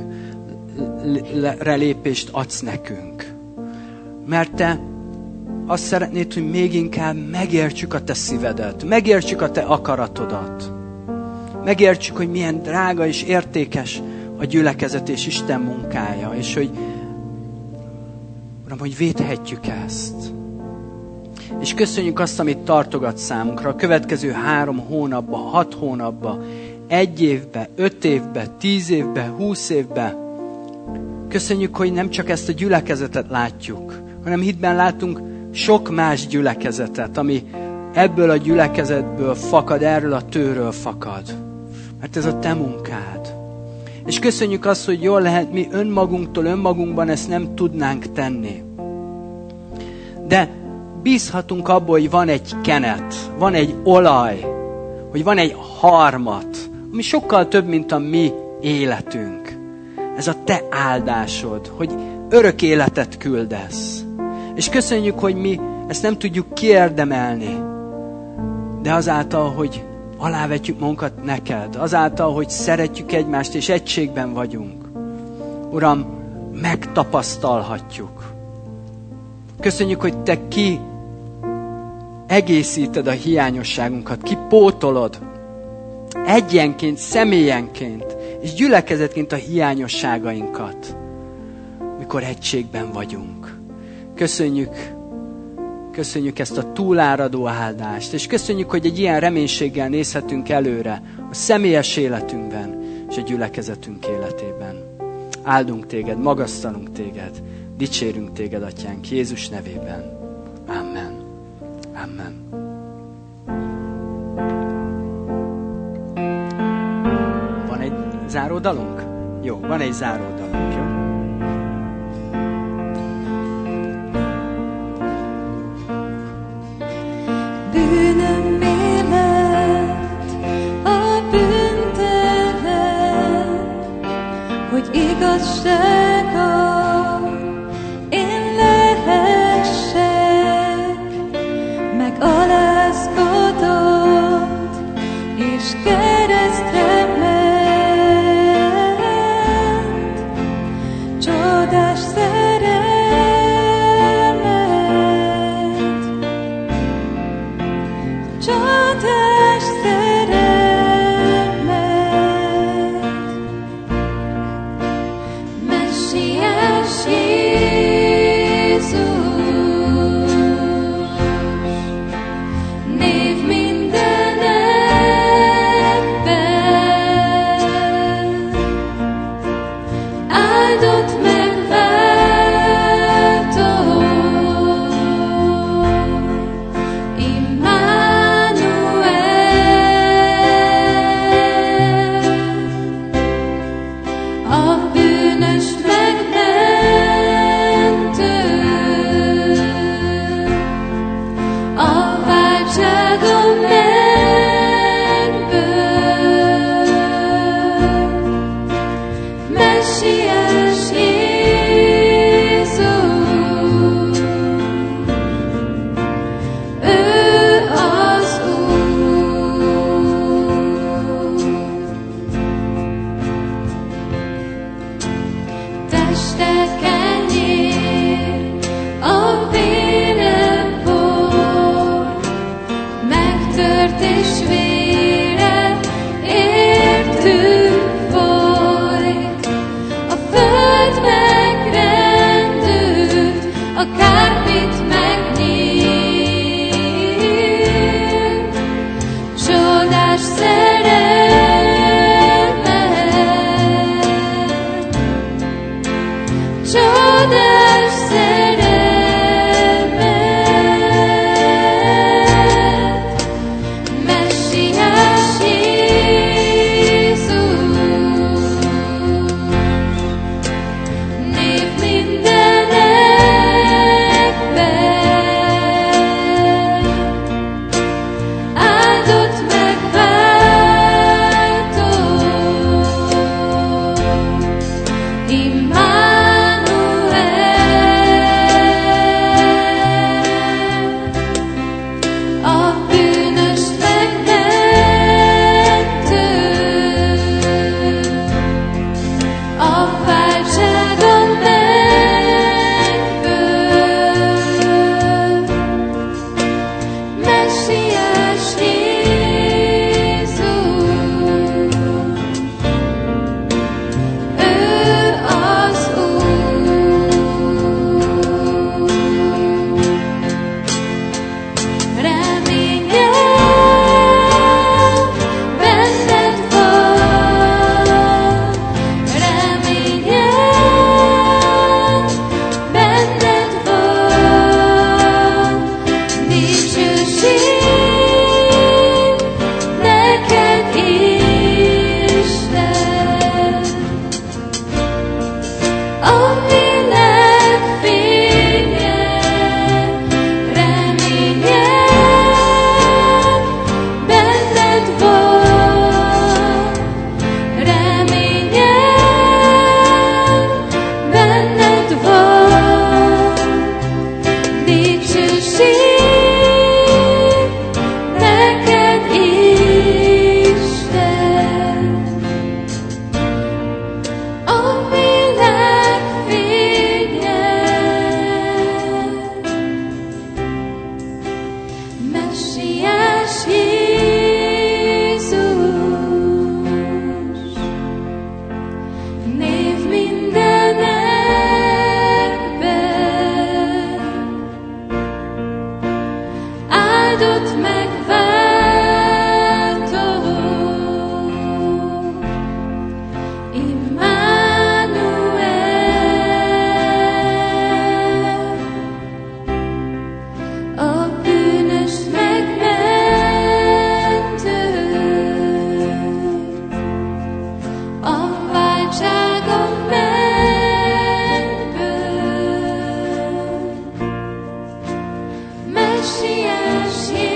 előre lépést adsz nekünk. Mert te azt szeretnéd, hogy még inkább megértsük a te szívedet, megértsük a te akaratodat. Megértsük, hogy milyen drága és értékes a gyülekezet és Isten munkája, és hogy, Uram, hogy védhetjük ezt. És köszönjük azt, amit tartogat számunkra a következő három hónapba, hat hónapba, egy évbe, öt évbe, tíz évbe, húsz évbe. Köszönjük, hogy nem csak ezt a gyülekezetet látjuk, hanem hitben látunk sok más gyülekezetet, ami ebből a gyülekezetből fakad, erről a tőről fakad. Mert ez a te munkád. És köszönjük azt, hogy jól lehet, mi önmagunktól, önmagunkban ezt nem tudnánk tenni. De bízhatunk abból, hogy van egy kenet, van egy olaj, hogy van egy harmat, ami sokkal több, mint a mi életünk. Ez a te áldásod, hogy örök életet küldesz. És köszönjük, hogy mi ezt nem tudjuk kiérdemelni, de azáltal, hogy alávetjük magunkat neked, azáltal, hogy szeretjük egymást és egységben vagyunk. Uram, megtapasztalhatjuk. Köszönjük, hogy te ki egészíted a hiányosságunkat, ki pótolod egyenként, személyenként és gyülekezetként a hiányosságainkat, mikor egységben vagyunk. Köszönjük, köszönjük ezt a túláradó áldást, és köszönjük, hogy egy ilyen reménységgel nézhetünk előre a személyes életünkben és a gyülekezetünk életében. Áldunk téged, magasztalunk téged, dicsérünk téged, Atyánk, Jézus nevében. Amen. Amen. Van egy záródalunk? Jó, van egy záródalunk, jó? Bűnöm miért a bűntelet, hogy igazsággal én lehessek, megalázkodott és keresztre ment, csodás csodás szerelmet, Messiás Jézus, név mindenekben, áldott megváltó, a bűnös megmentő, a váltságon mennyből, Messiás Jézus, ő az Úr. Teste kenyér, a vére bor, megtört és vére értünk folyt. A föld megrendült, a kárpit megnyílt, csodás szerelmet, csodás szerelmet, Messiás Jézus, név mindenekben, áldott megváltó, Immanuel. yes, yes.